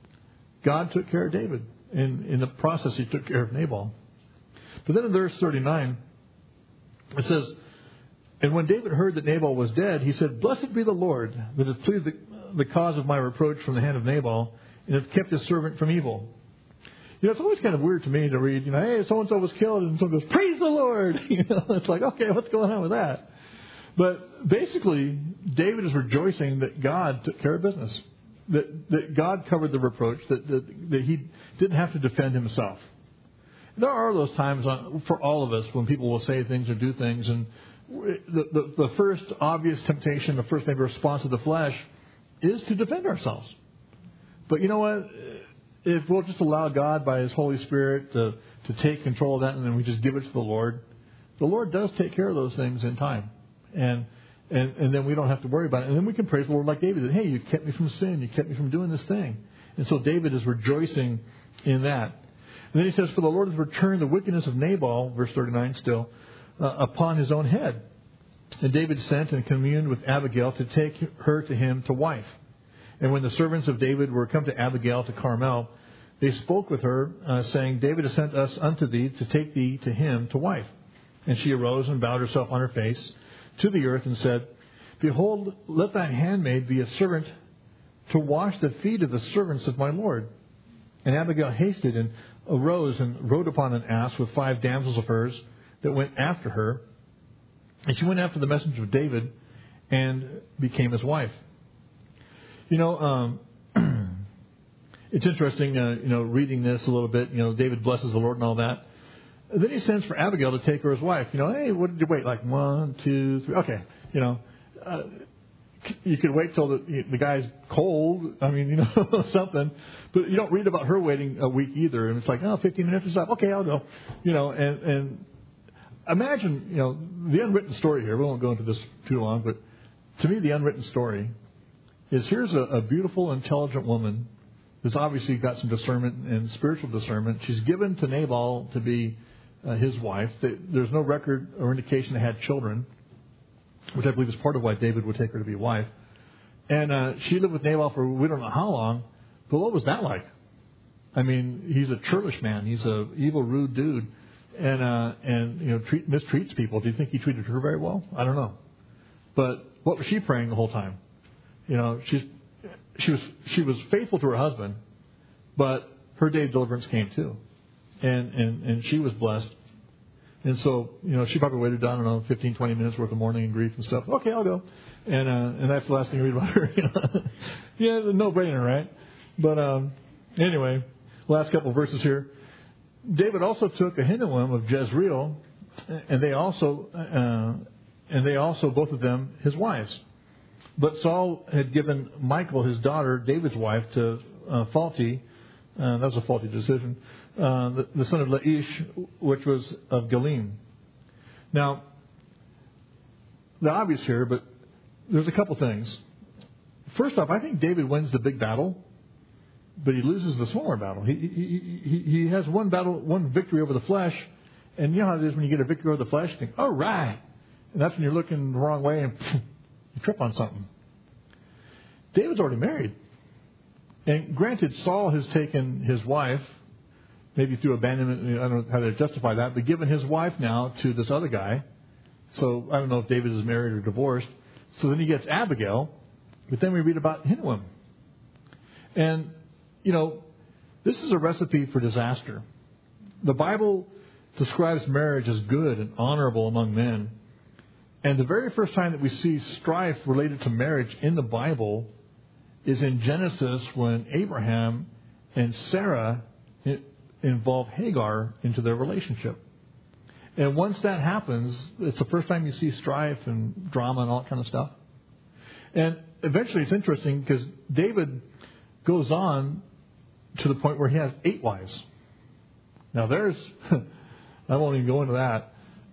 God took care of David. And in the process, he took care of Nabal. But then in verse 39, it says, and when David heard that Nabal was dead, he said, Blessed be the Lord that hath pleaded the cause of my reproach from the hand of Nabal, and hath kept his servant from evil. It's always kind of weird to me to read, hey, so-and-so was killed, and someone goes, Praise the Lord! It's like, okay, what's going on with that? But basically, David is rejoicing that God took care of business. That God covered the reproach, that he didn't have to defend himself. There are those times for all of us when people will say things or do things, and the first obvious temptation, the first maybe response of the flesh is to defend ourselves. But you know what? If we'll just allow God by His Holy Spirit to take control of that, and then we just give it to the Lord does take care of those things in time. And then we don't have to worry about it. And then we can praise the Lord like David did. Hey, you kept me from sin. You kept me from doing this thing. And so David is rejoicing in that. And then he says, For the Lord has returned the wickedness of Nabal, verse 39 still, upon his own head. And David sent and communed with Abigail to take her to him to wife. And when the servants of David were come to Abigail to Carmel, they spoke with her, saying, David has sent us unto thee to take thee to him to wife. And she arose and bowed herself on her face to the earth and said, Behold, let thy handmaid be a servant to wash the feet of the servants of my Lord. And Abigail hasted and arose and rode upon an ass with 5 damsels of hers that went after her. And she went after the messenger of David and became his wife. It's interesting, reading this a little bit. David blesses the Lord and all that. And then he sends for Abigail to take her as wife. Hey, what did you wait? Like 1, 2, 3. Okay, you could wait till the guy's cold. Something. But you don't read about her waiting a week either. And it's like, 15 minutes is up. Okay, I'll go. And imagine, the unwritten story here. We won't go into this too long, but to me, the unwritten story is here's a beautiful, intelligent woman who's obviously got some discernment and spiritual discernment. She's given to Nabal to be his wife. There's no record or indication they had children, which I believe is part of why David would take her to be wife. And she lived with Nabal for we don't know how long, but what was that like? He's a churlish man. He's a evil, rude dude, and mistreats people. Do you think he treated her very well? I don't know. But what was she praying the whole time? She was faithful to her husband, but her day of deliverance came too, and she was blessed. And so, she probably waited, 15, 20 minutes worth of mourning and grief and stuff. Okay, I'll go. And that's the last thing you read about her. Yeah, no brainer, right? But anyway, last couple of verses here. David also took Ahinoam of Jezreel, and they also both of them his wives. But Saul had given Michal, his daughter, David's wife, to Phalti. That was a faulty decision. The son of Laish, which was of Galim. Now, the obvious here, but there's a couple things. First off, I think David wins the big battle, but he loses the smaller battle. He has one victory over the flesh, and you know how it is when you get a victory over the flesh, you think, all right. And that's when you're looking the wrong way and you trip on something. David's already married. And granted, Saul has taken his wife, maybe through abandonment, I don't know how to justify that, but given his wife now to this other guy. So I don't know if David is married or divorced. So then he gets Abigail, but then we read about Ahinoam. And, this is a recipe for disaster. The Bible describes marriage as good and honorable among men. And the very first time that we see strife related to marriage in the Bible is in Genesis when Abraham and Sarah involve Hagar into their relationship. And once that happens, it's the first time you see strife and drama and all that kind of stuff. And eventually it's interesting because David goes on to the point where he has 8 wives. Now I won't even go into that.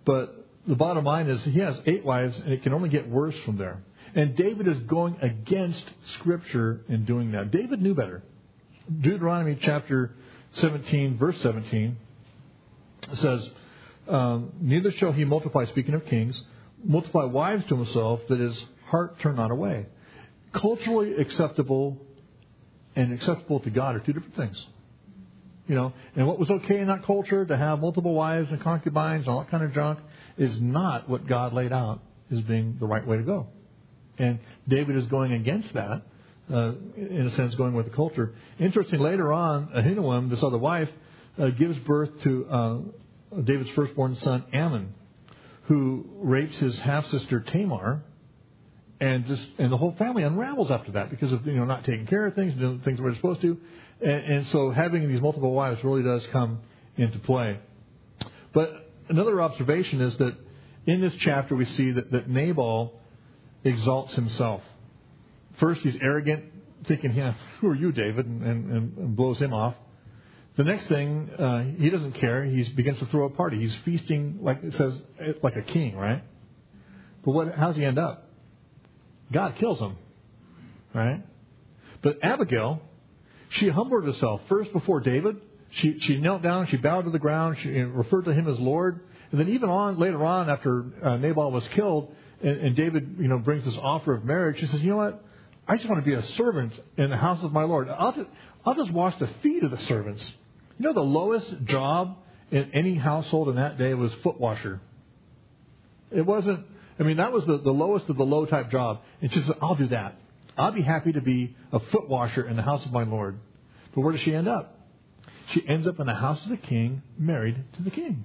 But the bottom line is he has 8 wives, and it can only get worse from there. And David is going against Scripture in doing that. David knew better. Deuteronomy chapter 17, verse 17 says, neither shall he multiply, speaking of kings, multiply wives to himself, that his heart turn not away. Culturally acceptable and acceptable to God are 2 different things. And what was okay in that culture, to have multiple wives and concubines and all that kind of junk, is not what God laid out as being the right way to go. And David is going against that, in a sense, going with the culture. Interesting, later on, Ahinoam, this other wife, gives birth to David's firstborn son, Ammon, who rapes his half-sister Tamar, and the whole family unravels after that because of not taking care of things, doing things we're supposed to. And so having these multiple wives really does come into play. But another observation is that in this chapter we see that Nabal exalts himself. First, he's arrogant, thinking, who are you, David, and blows him off. The next thing, he doesn't care. He begins to throw a party. He's feasting, like it says, like a king, right? But how's he end up? God kills him, right? But Abigail, she humbled herself first before David. She knelt down, she bowed to the ground, she referred to him as Lord. And then even later on, after Nabal was killed, and David brings this offer of marriage, she says, you know what? I just want to be a servant in the house of my Lord. I'll just wash the feet of the servants. The lowest job in any household in that day was foot washer. It wasn't, that was the lowest of the low type job. And she said, I'll do that. I'll be happy to be a foot washer in the house of my Lord. But where does she end up? She ends up in the house of the king, married to the king.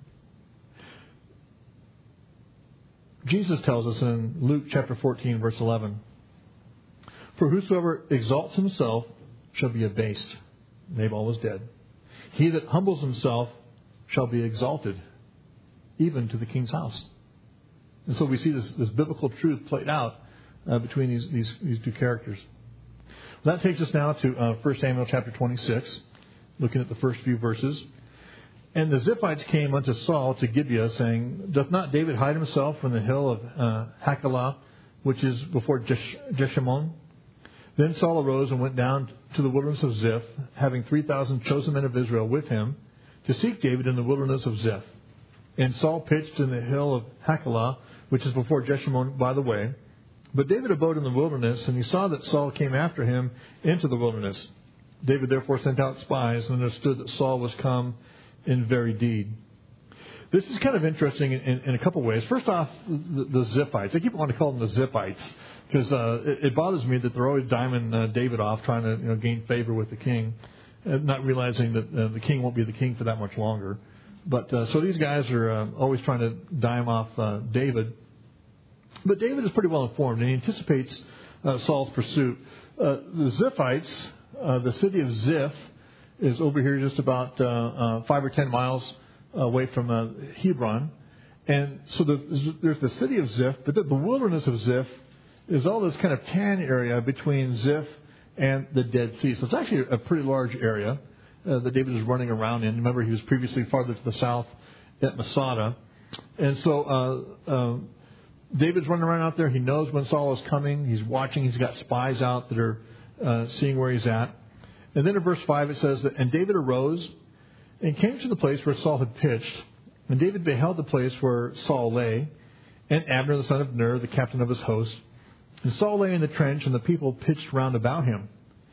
Jesus tells us in Luke chapter 14, verse 11, for whosoever exalts himself shall be abased. Nabal was dead. He that humbles himself shall be exalted, even to the king's house. And so we see this biblical truth played out between these 2 characters. Well, that takes us now to 1 Samuel chapter 26, looking at the first few verses. And the Ziphites came unto Saul to Gibeah, saying, doth not David hide himself from the hill of Hachilah, which is before Jeshimon? Then Saul arose and went down to the wilderness of Ziph, having 3,000 chosen men of Israel with him, to seek David in the wilderness of Ziph. And Saul pitched in the hill of Hachilah, which is before Jeshimon by the way. But David abode in the wilderness, and he saw that Saul came after him into the wilderness. David therefore sent out spies, and understood that Saul was come in very deed. This is kind of interesting in a couple of ways. First off, the Ziphites. I keep wanting to call them the Ziphites because it bothers me that they're always diming David off, trying to gain favor with the king, not realizing that the king won't be the king for that much longer. But so these guys are always trying to dime off David. But David is pretty well informed, and he anticipates Saul's pursuit. The Ziphites, the city of Ziph, is over here just about 5 or 10 miles away from Hebron. And so there's the city of Ziph, but the wilderness of Ziph is all this kind of tan area between Ziph and the Dead Sea. So it's actually a pretty large area that David is running around in. Remember, he was previously farther to the south at Masada. And so David's running around out there. He knows when Saul is coming. He's watching. He's got spies out that are seeing where he's at. And then in verse 5 it says that, and David arose and came to the place where Saul had pitched. And David beheld the place where Saul lay, and Abner the son of Ner, the captain of his host. And Saul lay in the trench, and the people pitched round about him.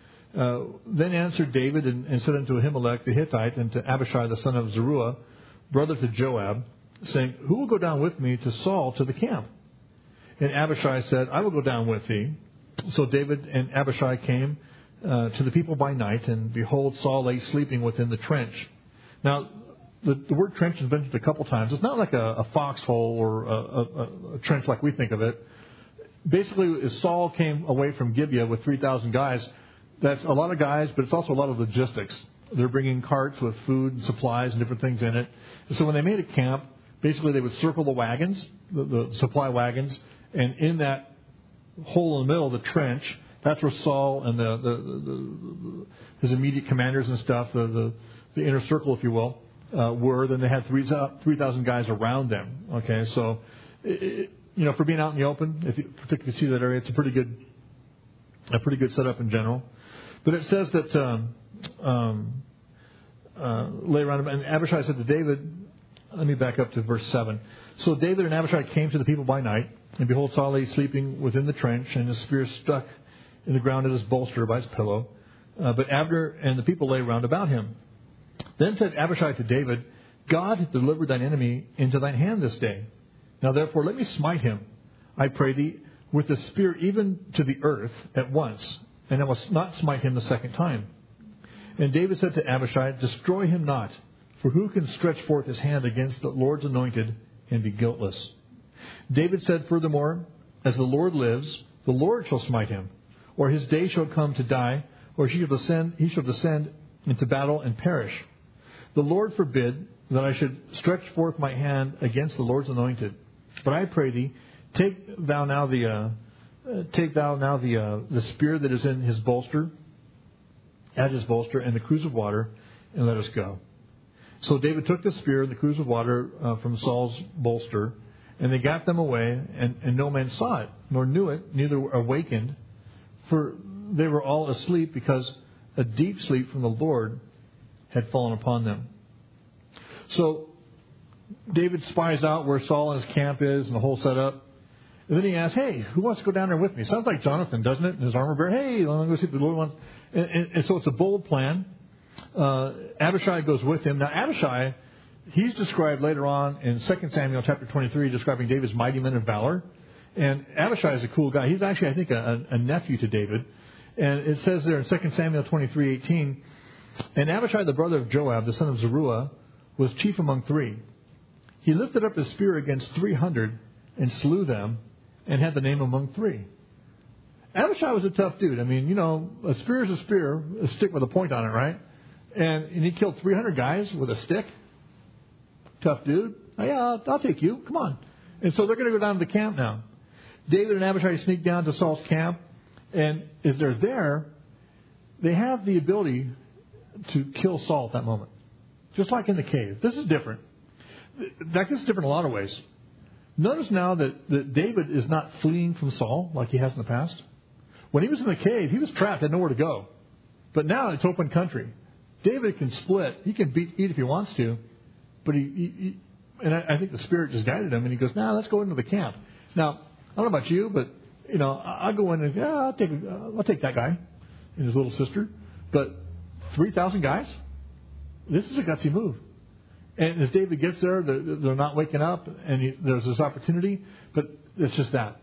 Then answered David and said unto Ahimelech the Hittite, and to Abishai the son of Zeruiah, brother to Joab, saying, who will go down with me to Saul to the camp? And Abishai said, I will go down with thee. So David and Abishai came to the people by night, and behold, Saul lay sleeping within the trench. Now, the word trench is mentioned a couple times. It's not like a foxhole or a trench like we think of it. Basically, as Saul came away from Gibeah with 3,000 guys, that's a lot of guys, but it's also a lot of logistics. They're bringing carts with food and supplies and different things in it. And so when they made a camp, basically they would circle the wagons, the supply wagons, and in that hole in the middle of the trench, that's where Saul and his immediate commanders and stuff, the inner circle, if you will, were. Then they had 3,000 guys around them. Okay, so for being out in the open, if you particularly see that area, it's a pretty good setup in general. But it says that lay around him, and Abishai said to David. Let me back up to verse 7. So David and Abishai came to the people by night, and behold, Saul lay sleeping within the trench, and his spear stuck in the ground at his bolster by his pillow. But Abner and the people lay round about him. Then said Abishai to David, God hath delivered thine enemy into thine hand this day. Now therefore let me smite him, I pray thee, with the spear even to the earth at once, and I will not smite him the second time. And David said to Abishai, destroy him not, for who can stretch forth his hand against the Lord's anointed and be guiltless? David said furthermore, as the Lord lives, the Lord shall smite him, or his day shall come to die, or he shall descend into battle and perish. The Lord forbid that I should stretch forth my hand against the Lord's anointed. But I pray thee, take thou now the spear that is in his bolster, at his bolster, and the cruse of water, and let us go. So David took the spear and the cruse of water from Saul's bolster, and they got them away, and no man saw it, nor knew it, neither were awakened, for they were all asleep, because a deep sleep from the Lord had fallen upon them. So David spies out where Saul and his camp is and the whole setup. And then he asks, hey, who wants to go down there with me? Sounds like Jonathan, doesn't it? And his armor bearer, hey, I'm going to go see if the Lord wants. And so it's a bold plan. Abishai goes with him. Now, Abishai, he's described later on in 2 Samuel chapter 23, describing David's mighty men of valor. And Abishai is a cool guy. He's actually, I think, a nephew to David. And it says there in 2 Samuel 23:18, and Abishai, the brother of Joab, the son of Zeruiah, was chief among 3. He lifted up his spear against 300 and slew them, and had the name among 3. Abishai was a tough dude. I mean, a spear is a spear, a stick with a point on it, right? And he killed 300 guys with a stick. Tough dude. Oh, yeah, I'll take you. Come on. And so they're going to go down to the camp now. David and Abishai sneak down to Saul's camp. And as they're there, they have the ability to kill Saul at that moment. Just like in the cave. This is different. In fact, this is different in a lot of ways. Notice now that David is not fleeing from Saul like he has in the past. When he was in the cave, he was trapped, had nowhere to go. But now it's open country. David can split. He can eat if he wants to. But I think the Spirit just guided him, and he goes, let's go into the camp. Now, I don't know about you, but, I'll go in and, I'll take that guy and his little sister. But 3,000 guys? This is a gutsy move. And as David gets there, they're not waking up, and there's this opportunity. But it's just that.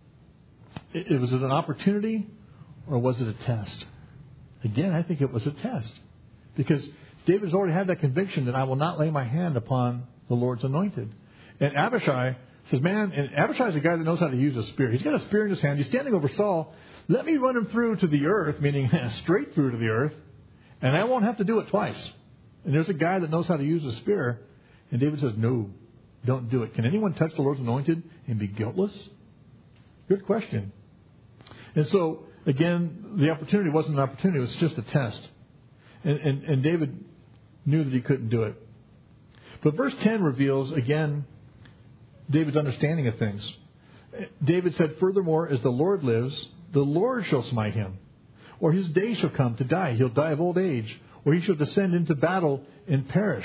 Was it an opportunity, or was it a test? Again, I think it was a test. Because David's already had that conviction that I will not lay my hand upon the Lord's anointed. And Abishai says, and Abishai is a guy that knows how to use a spear. He's got a spear in his hand. He's standing over Saul. Let me run him through to the earth, meaning straight through to the earth, and I won't have to do it twice. And there's a guy that knows how to use a spear. And David says, no, don't do it. Can anyone touch the Lord's anointed and be guiltless? Good question. And so, again, the opportunity wasn't an opportunity. It was just a test. And David knew that he couldn't do it. But verse 10 reveals, again, David's understanding of things. David said, furthermore, as the Lord lives, the Lord shall smite him, or his day shall come to die. He'll die of old age, or he shall descend into battle and perish.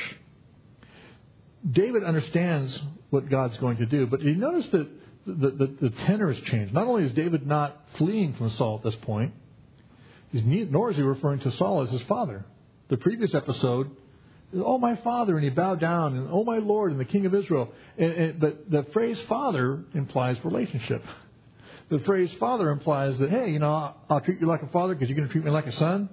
David understands what God's going to do, but you notice that the tenor has changed. Not only is David not fleeing from Saul at this point, nor is he referring to Saul as his father. The previous episode, oh, my father, and he bowed down, and oh, my Lord, and the King of Israel. But the phrase father implies relationship. The phrase father implies that, hey, I'll treat you like a father because you're going to treat me like a son.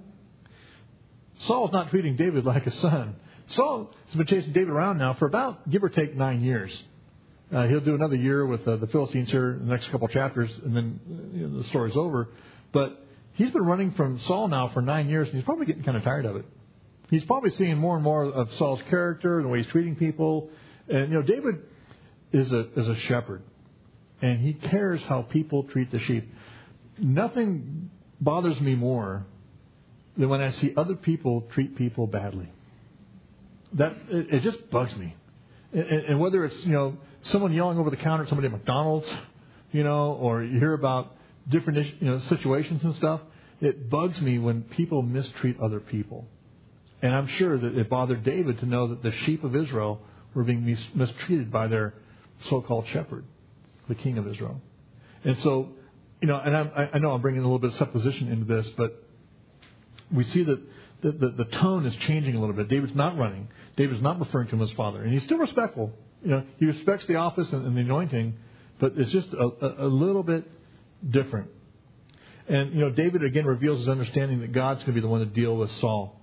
Saul's not treating David like a son. Saul has been chasing David around now for about, give or take, 9 years. He'll do another year with the Philistines here in the next couple of chapters, and then the story's over. But he's been running from Saul now for 9 years, and he's probably getting kind of tired of it. He's probably seeing more and more of Saul's character and the way he's treating people. And, David is a shepherd, and he cares how people treat the sheep. Nothing bothers me more than when I see other people treat people badly. it just bugs me. And whether it's, someone yelling over the counter at somebody at McDonald's, or you hear about different, situations and stuff, it bugs me when people mistreat other people. And I'm sure that it bothered David to know that the sheep of Israel were being mistreated by their so-called shepherd, the king of Israel. And so, and I know I'm bringing a little bit of supposition into this, but we see that the tone is changing a little bit. David's not running. David's not referring to him as father. And he's still respectful. He respects the office and the anointing, but it's just a little bit different. And, David again reveals his understanding that God's going to be the one to deal with Saul.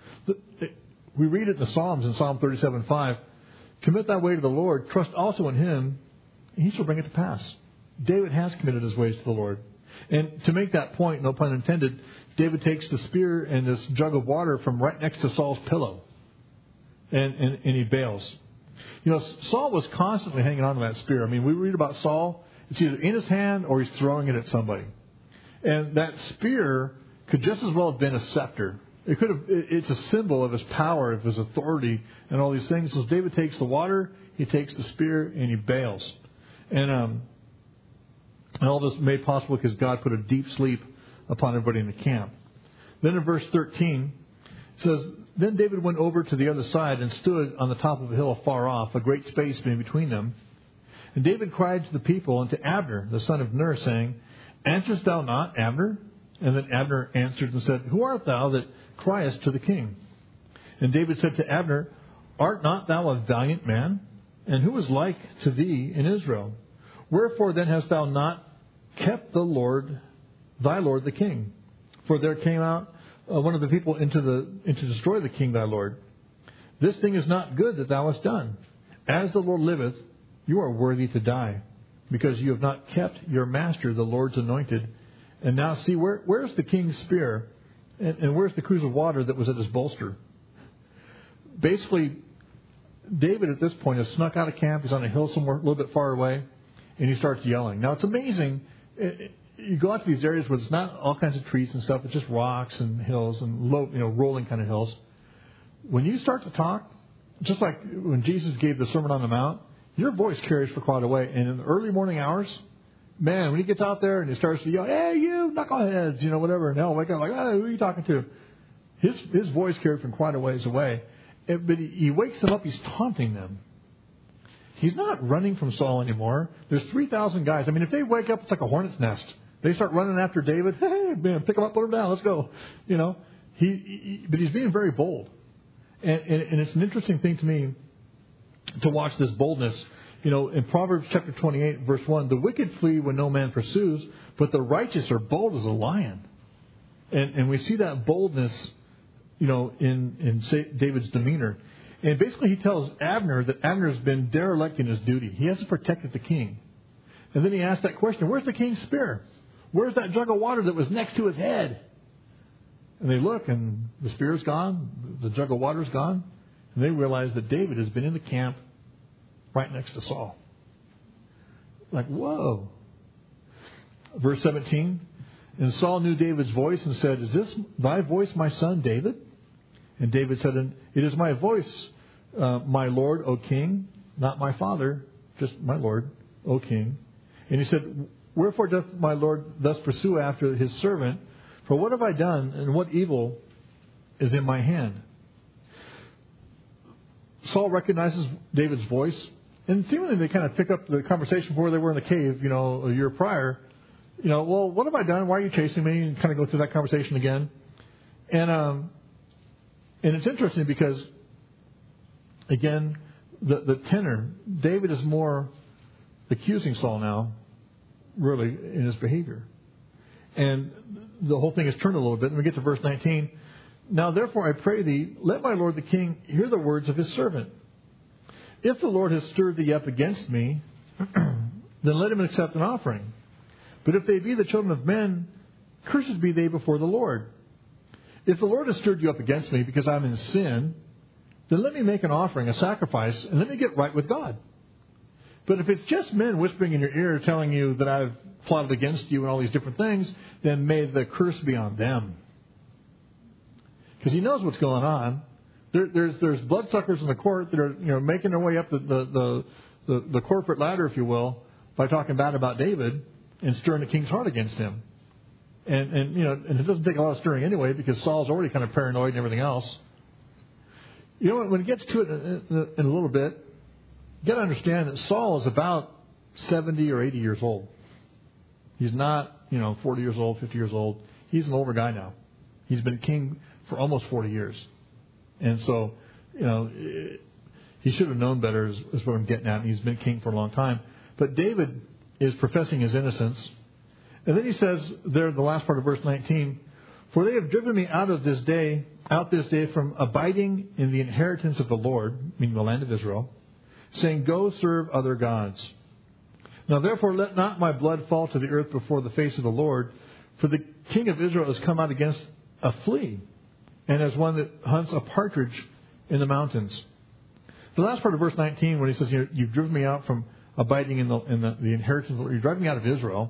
We read it in the Psalms in Psalm 37:5. Commit thy way to the Lord, trust also in him, and he shall bring it to pass. David has committed his ways to the Lord. And to make that point, no pun intended, David takes the spear and this jug of water from right next to Saul's pillow. And he bails. Saul was constantly hanging on to that spear. I mean, we read about Saul. It's either in his hand or he's throwing it at somebody. And that spear could just as well have been a scepter. It's a symbol of his power, of his authority, and all these things. So David takes the water, he takes the spear, and he bails. And all this made possible because God put a deep sleep upon everybody in the camp. Then in verse 13, it says, Then David went over to the other side and stood on the top of a hill afar off, a great space being between them. And David cried to the people and to Abner, the son of Ner, saying, Answerest thou not, Abner? And then Abner answered and said, Who art thou that criest to the king? And David said to Abner, Art not thou a valiant man? And who is like to thee in Israel? Wherefore then hast thou not kept the Lord, thy Lord the king? For there came out one of the people into destroy the king thy Lord. This thing is not good that thou hast done. As the Lord liveth, you are worthy to die, because you have not kept your master, the Lord's anointed. And now see, where's the king's spear? And where's the cruse of water that was at his bolster? Basically, David at this point has snuck out of camp. He's on a hill somewhere a little bit far away, and he starts yelling. Now, it's amazing. You go out to these areas where there's not all kinds of trees and stuff. It's just rocks and hills and low, rolling kind of hills. When you start to talk, just like when Jesus gave the Sermon on the Mount, your voice carries for quite a way. And in the early morning hours, man, when he gets out there and he starts to yell, Hey, you knuckleheads, whatever, and they'll wake up like, Oh, who are you talking to? His voice carried from quite a ways away. But he wakes them up. He's taunting them. He's not running from Saul anymore. There's 3,000 guys. I mean, if they wake up, it's like a hornet's nest. They start running after David. Hey, man, pick him up, put him down. Let's go. But he's being very bold. And it's an interesting thing to me to watch this boldness. In Proverbs chapter 28, verse 1, the wicked flee when no man pursues, but the righteous are bold as a lion. And we see that boldness, in David's demeanor. And basically he tells Abner that Abner's been derelict in his duty. He hasn't protected the king. And then he asks that question, where's the king's spear? Where's that jug of water that was next to his head? And they look, and the spear's gone. The jug of water's gone. And they realize that David has been in the camp right next to Saul. Like, whoa. Verse 17, And Saul knew David's voice and said, Is this thy voice, my son David? And David said, It is my voice, my Lord, O king, not my father, just my Lord, O king. And he said, Wherefore doth my Lord thus pursue after his servant? For what have I done, and what evil is in my hand? Saul recognizes David's voice, and seemingly they kind of pick up the conversation before they were in the cave, a year prior. Well, what have I done? Why are you chasing me? And kind of go through that conversation again. And it's interesting because, again, the tenor, David is more accusing Saul now, really, in his behavior. And the whole thing is turned a little bit. And we get to verse 19. Now, therefore, I pray thee, let my lord the king hear the words of his servant. If the Lord has stirred thee up against me, then let him accept an offering. But if they be the children of men, cursed be they before the Lord. If the Lord has stirred you up against me because I'm in sin, then let me make an offering, a sacrifice, and let me get right with God. But if it's just men whispering in your ear telling you that I've plotted against you and all these different things, then may the curse be on them. Because he knows what's going on. There's bloodsuckers in the court that are making their way up the corporate ladder, if you will, by talking bad about David and stirring the king's heart against him. And it doesn't take a lot of stirring anyway, because Saul's already kind of paranoid and everything else. When it gets to it in a little bit, you got to understand that Saul is about 70 or 80 years old. He's not, 40 years old, 50 years old. He's an older guy now. He's been king for almost 40 years. And so, he should have known better is what I'm getting at. He's been king for a long time. But David is professing his innocence. And then he says there in the last part of verse 19, "For they have driven me out this day from abiding in the inheritance of the Lord," meaning the land of Israel, "saying, go serve other gods. Now therefore let not my blood fall to the earth before the face of the Lord, for the king of Israel has come out against a flea, and as one that hunts a partridge in the mountains." The last part of verse 19, when he says, "You've driven me out from abiding in the inheritance of the Lord," you're driving me out of Israel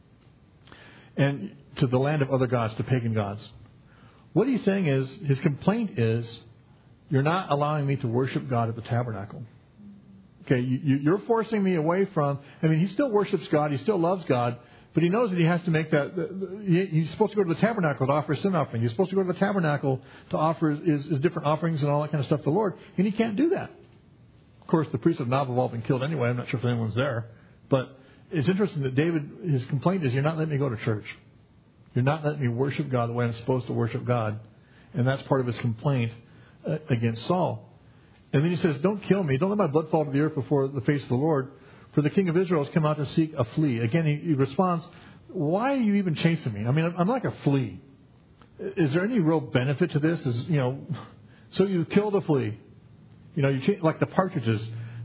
and to the land of other gods, to pagan gods. What he's saying is, his complaint is, you're not allowing me to worship God at the tabernacle. Okay, you're forcing me away from... he still worships God, he still loves God, but he knows that he has to make that... He's supposed to go to the tabernacle to offer a sin offering. He's supposed to go to the tabernacle to offer his different offerings and all that kind of stuff to the Lord, and he can't do that. Of course, the priests of Nob have all been killed anyway. I'm not sure if anyone's there. But it's interesting that David, his complaint is, you're not letting me go to church. You're not letting me worship God the way I'm supposed to worship God. And that's part of his complaint against Saul. And then he says, don't kill me. Don't let my blood fall to the earth before the face of the Lord. For the king of Israel has come out to seek a flea. Again, he responds, why are you even chasing me? I'm like a flea. Is there any real benefit to this? So you killed a flea. Like the partridges.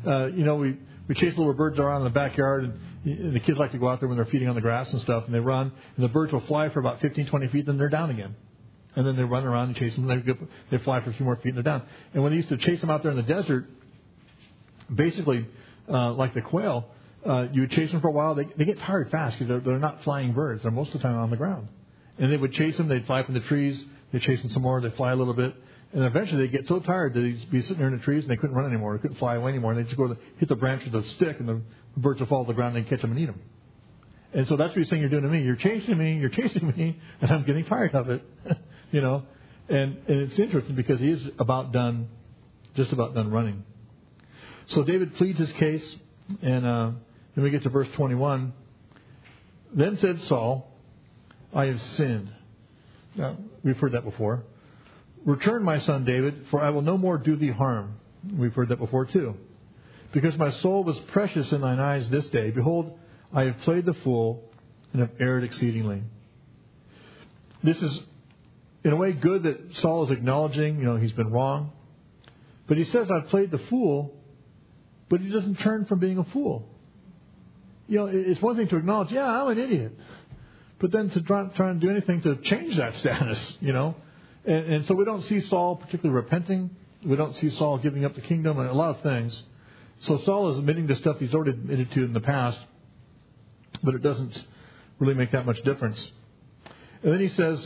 We chase little birds around in the backyard, and the kids like to go out there when they're feeding on the grass and stuff, and they run, and the birds will fly for about 15, 20 feet, then they're down again. And then they run around and chase them, and they fly for a few more feet, and they're down. And when they used to chase them out there in the desert, basically, like the quail, you would chase them for a while. They get tired fast because they're not flying birds. They're most of the time on the ground. And they would chase them. They'd fly from the trees. They'd chase them some more. They'd fly a little bit. And eventually they'd get so tired that they'd be sitting there in the trees and they couldn't run anymore. They couldn't fly away anymore. And they'd just go hit the branch with a stick, and the birds would fall to the ground, and they'd catch them and eat them. And so that's what he's saying you're doing to me. You're chasing me, and I'm getting tired of it. And it's interesting because he is just about done running. So David pleads his case, and then we get to verse 21. Then said Saul, I have sinned. Now, we've heard that before. Return, my son David, for I will no more do thee harm. We've heard that before too. Because my soul was precious in thine eyes this day. Behold, I have played the fool and have erred exceedingly. This is, in a way, good that Saul is acknowledging, he's been wrong. But he says, I've played the fool, but he doesn't turn from being a fool. It's one thing to acknowledge, yeah, I'm an idiot. But then to try and do anything to change that status, And so we don't see Saul particularly repenting. We don't see Saul giving up the kingdom and a lot of things. So Saul is admitting to stuff he's already admitted to in the past, but it doesn't really make that much difference. And then he says,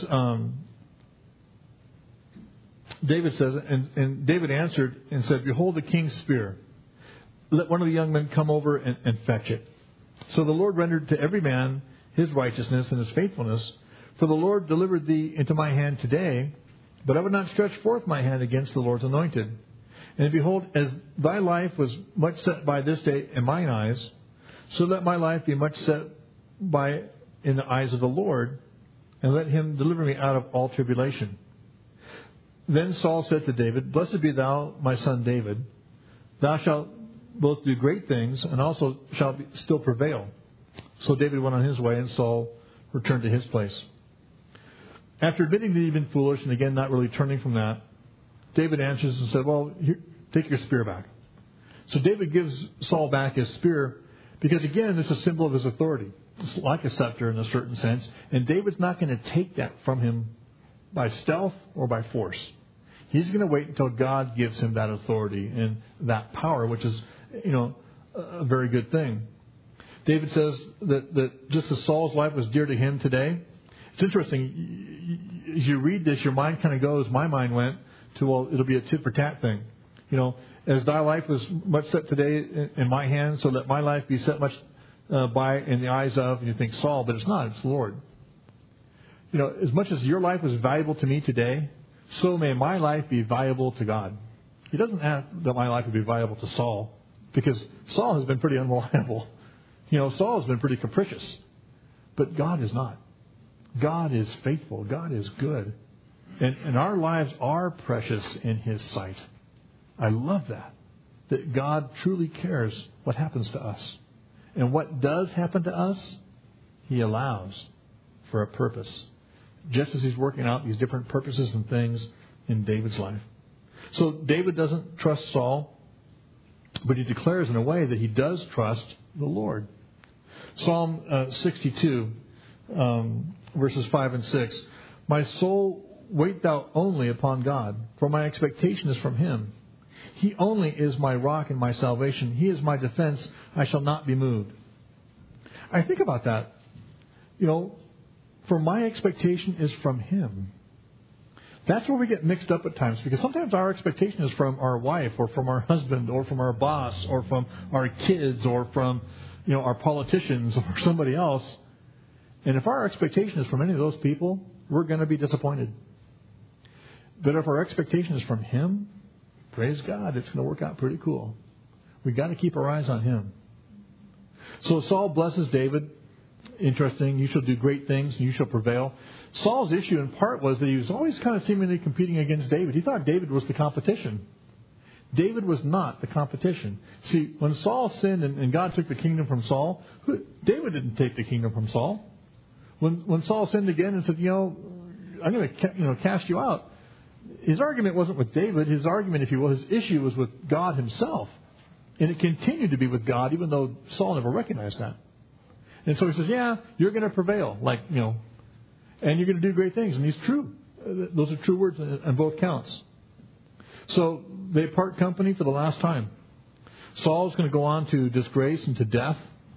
David says, and David answered and said, behold the king's spear. Let one of the young men come over and fetch it. So the Lord rendered to every man his righteousness and his faithfulness. For the Lord delivered thee into my hand today, but I would not stretch forth my hand against the Lord's anointed. And behold, as thy life was much set by this day in mine eyes, so let my life be much set by in the eyes of the Lord, and let him deliver me out of all tribulation. Then Saul said to David, blessed be thou, my son David. Thou shalt both do great things, and also shalt still prevail. So David went on his way, and Saul returned to his place. After admitting that he'd been foolish, and again not really turning from that, David answers and said, well, here, take your spear back. So David gives Saul back his spear because, again, it's a symbol of his authority. It's like a scepter in a certain sense. And David's not going to take that from him by stealth or by force. He's going to wait until God gives him that authority and that power, which is, a very good thing. David says that just as Saul's life was dear to him today, It's interesting. As you read this, your mind kind of goes, my mind went to, well, it'll be a tit for tat thing. As thy life was much set today in my hands, so let my life be set much by in the eyes of, and you think Saul, but it's not, it's the Lord. As much as your life was valuable to me today, so may my life be valuable to God. He doesn't ask that my life would be valuable to Saul, because Saul has been pretty unreliable. Saul has been pretty capricious. But God is not. God is faithful. God is good. And our lives are precious in His sight. I love that God truly cares what happens to us. And what does happen to us, He allows for a purpose. Just as He's working out these different purposes and things in David's life. So David doesn't trust Saul, but he declares in a way that he does trust the Lord. Psalm 62, verses 5 and 6. My soul, wait thou only upon God, for my expectation is from Him. He only is my rock and my salvation. He is my defense. I shall not be moved. I think about that. For my expectation is from Him. That's where we get mixed up at times, because sometimes our expectation is from our wife or from our husband or from our boss or from our kids or from our politicians or somebody else. And if our expectation is from any of those people, we're going to be disappointed. But if our expectation is from Him, praise God, it's going to work out pretty cool. We've got to keep our eyes on Him. So Saul blesses David. Interesting. You shall do great things and you shall prevail. Saul's issue in part was that he was always kind of seemingly competing against David. He thought David was the competition. David was not the competition. See, when Saul sinned and God took the kingdom from Saul, David didn't take the kingdom from Saul. When Saul sinned again and said, I'm going to cast you out, his argument wasn't with David. His argument, if you will, his issue was with God Himself. And it continued to be with God, even though Saul never recognized that. And so he says, yeah, you're going to prevail, and you're going to do great things. And he's true. Those are true words on both counts. So they part company for the last time. Saul's going to go on to disgrace and to death.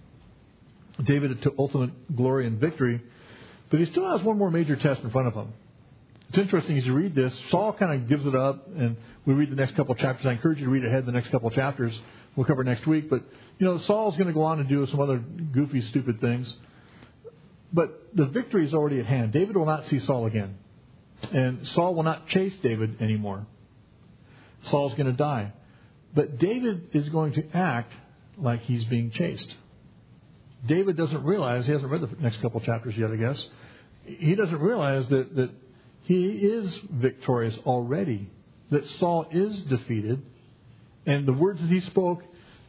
David to ultimate glory and victory. But he still has one more major test in front of him. It's interesting as you read this, Saul kind of gives it up, and we read the next couple of chapters. I encourage you to read ahead the next couple of chapters. We'll cover next week. But, Saul's going to go on and do some other goofy, stupid things. But the victory is already at hand. David will not see Saul again. And Saul will not chase David anymore. Saul's going to die. But David is going to act like he's being chased. David doesn't realize, he hasn't read the next couple of chapters yet, I guess. He doesn't realize that he is victorious already. That Saul is defeated. And the words that he spoke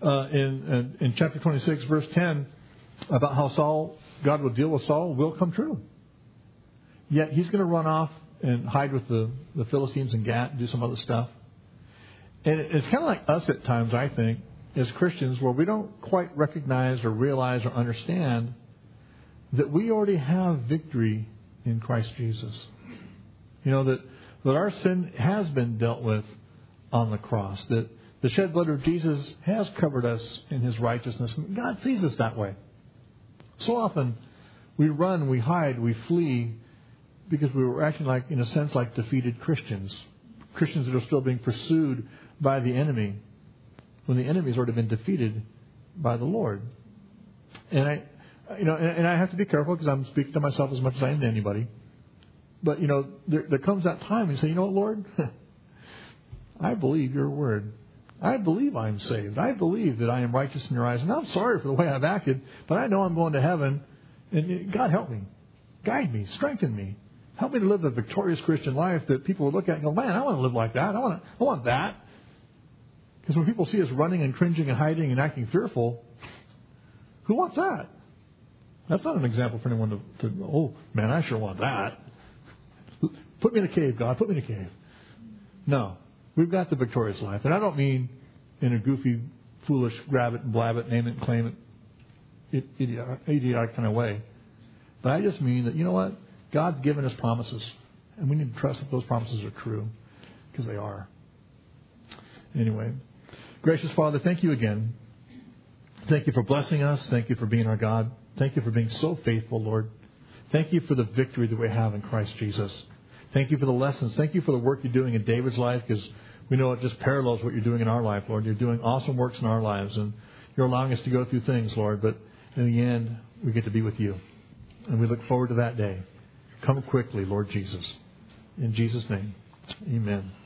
in chapter 26, verse 10, about how God will deal with Saul, will come true. Yet he's going to run off and hide with the Philistines in Gath and do some other stuff. And it's kind of like us at times, I think, as Christians, where we don't quite recognize or realize or understand that we already have victory in Christ Jesus. That our sin has been dealt with on the cross. That the shed blood of Jesus has covered us in His righteousness. And God sees us that way. So often we run, we hide, we flee because we were acting like, in a sense, like defeated Christians. Christians that are still being pursued by the enemy when the enemy has already been defeated by the Lord. And I have to be careful because I'm speaking to myself as much as I am to anybody. But, there comes that time and you say, you know what, Lord? I believe your word. I believe I'm saved. I believe that I am righteous in your eyes. And I'm sorry for the way I've acted, but I know I'm going to heaven. And God, help me. Guide me. Strengthen me. Help me to live a victorious Christian life that people will look at and go, man, I want to live like that. I want that. Because when people see us running and cringing and hiding and acting fearful, who wants that? That's not an example for anyone to oh, man, I sure want that. Put me in a cave, God. Put me in a cave. No. We've got the victorious life. And I don't mean in a goofy, foolish, grab it and blab it, name it and claim it, idiotic kind of way. But I just mean that, you know what? God's given us promises. And we need to trust that those promises are true. Because they are. Anyway. Gracious Father, thank you again. Thank you for blessing us. Thank you for being our God. Thank you for being so faithful, Lord. Thank you for the victory that we have in Christ Jesus. Thank you for the lessons. Thank you for the work you're doing in David's life, because we know it just parallels what you're doing in our life, Lord. You're doing awesome works in our lives, and you're allowing us to go through things, Lord. But in the end, we get to be with you. And we look forward to that day. Come quickly, Lord Jesus. In Jesus' name, amen.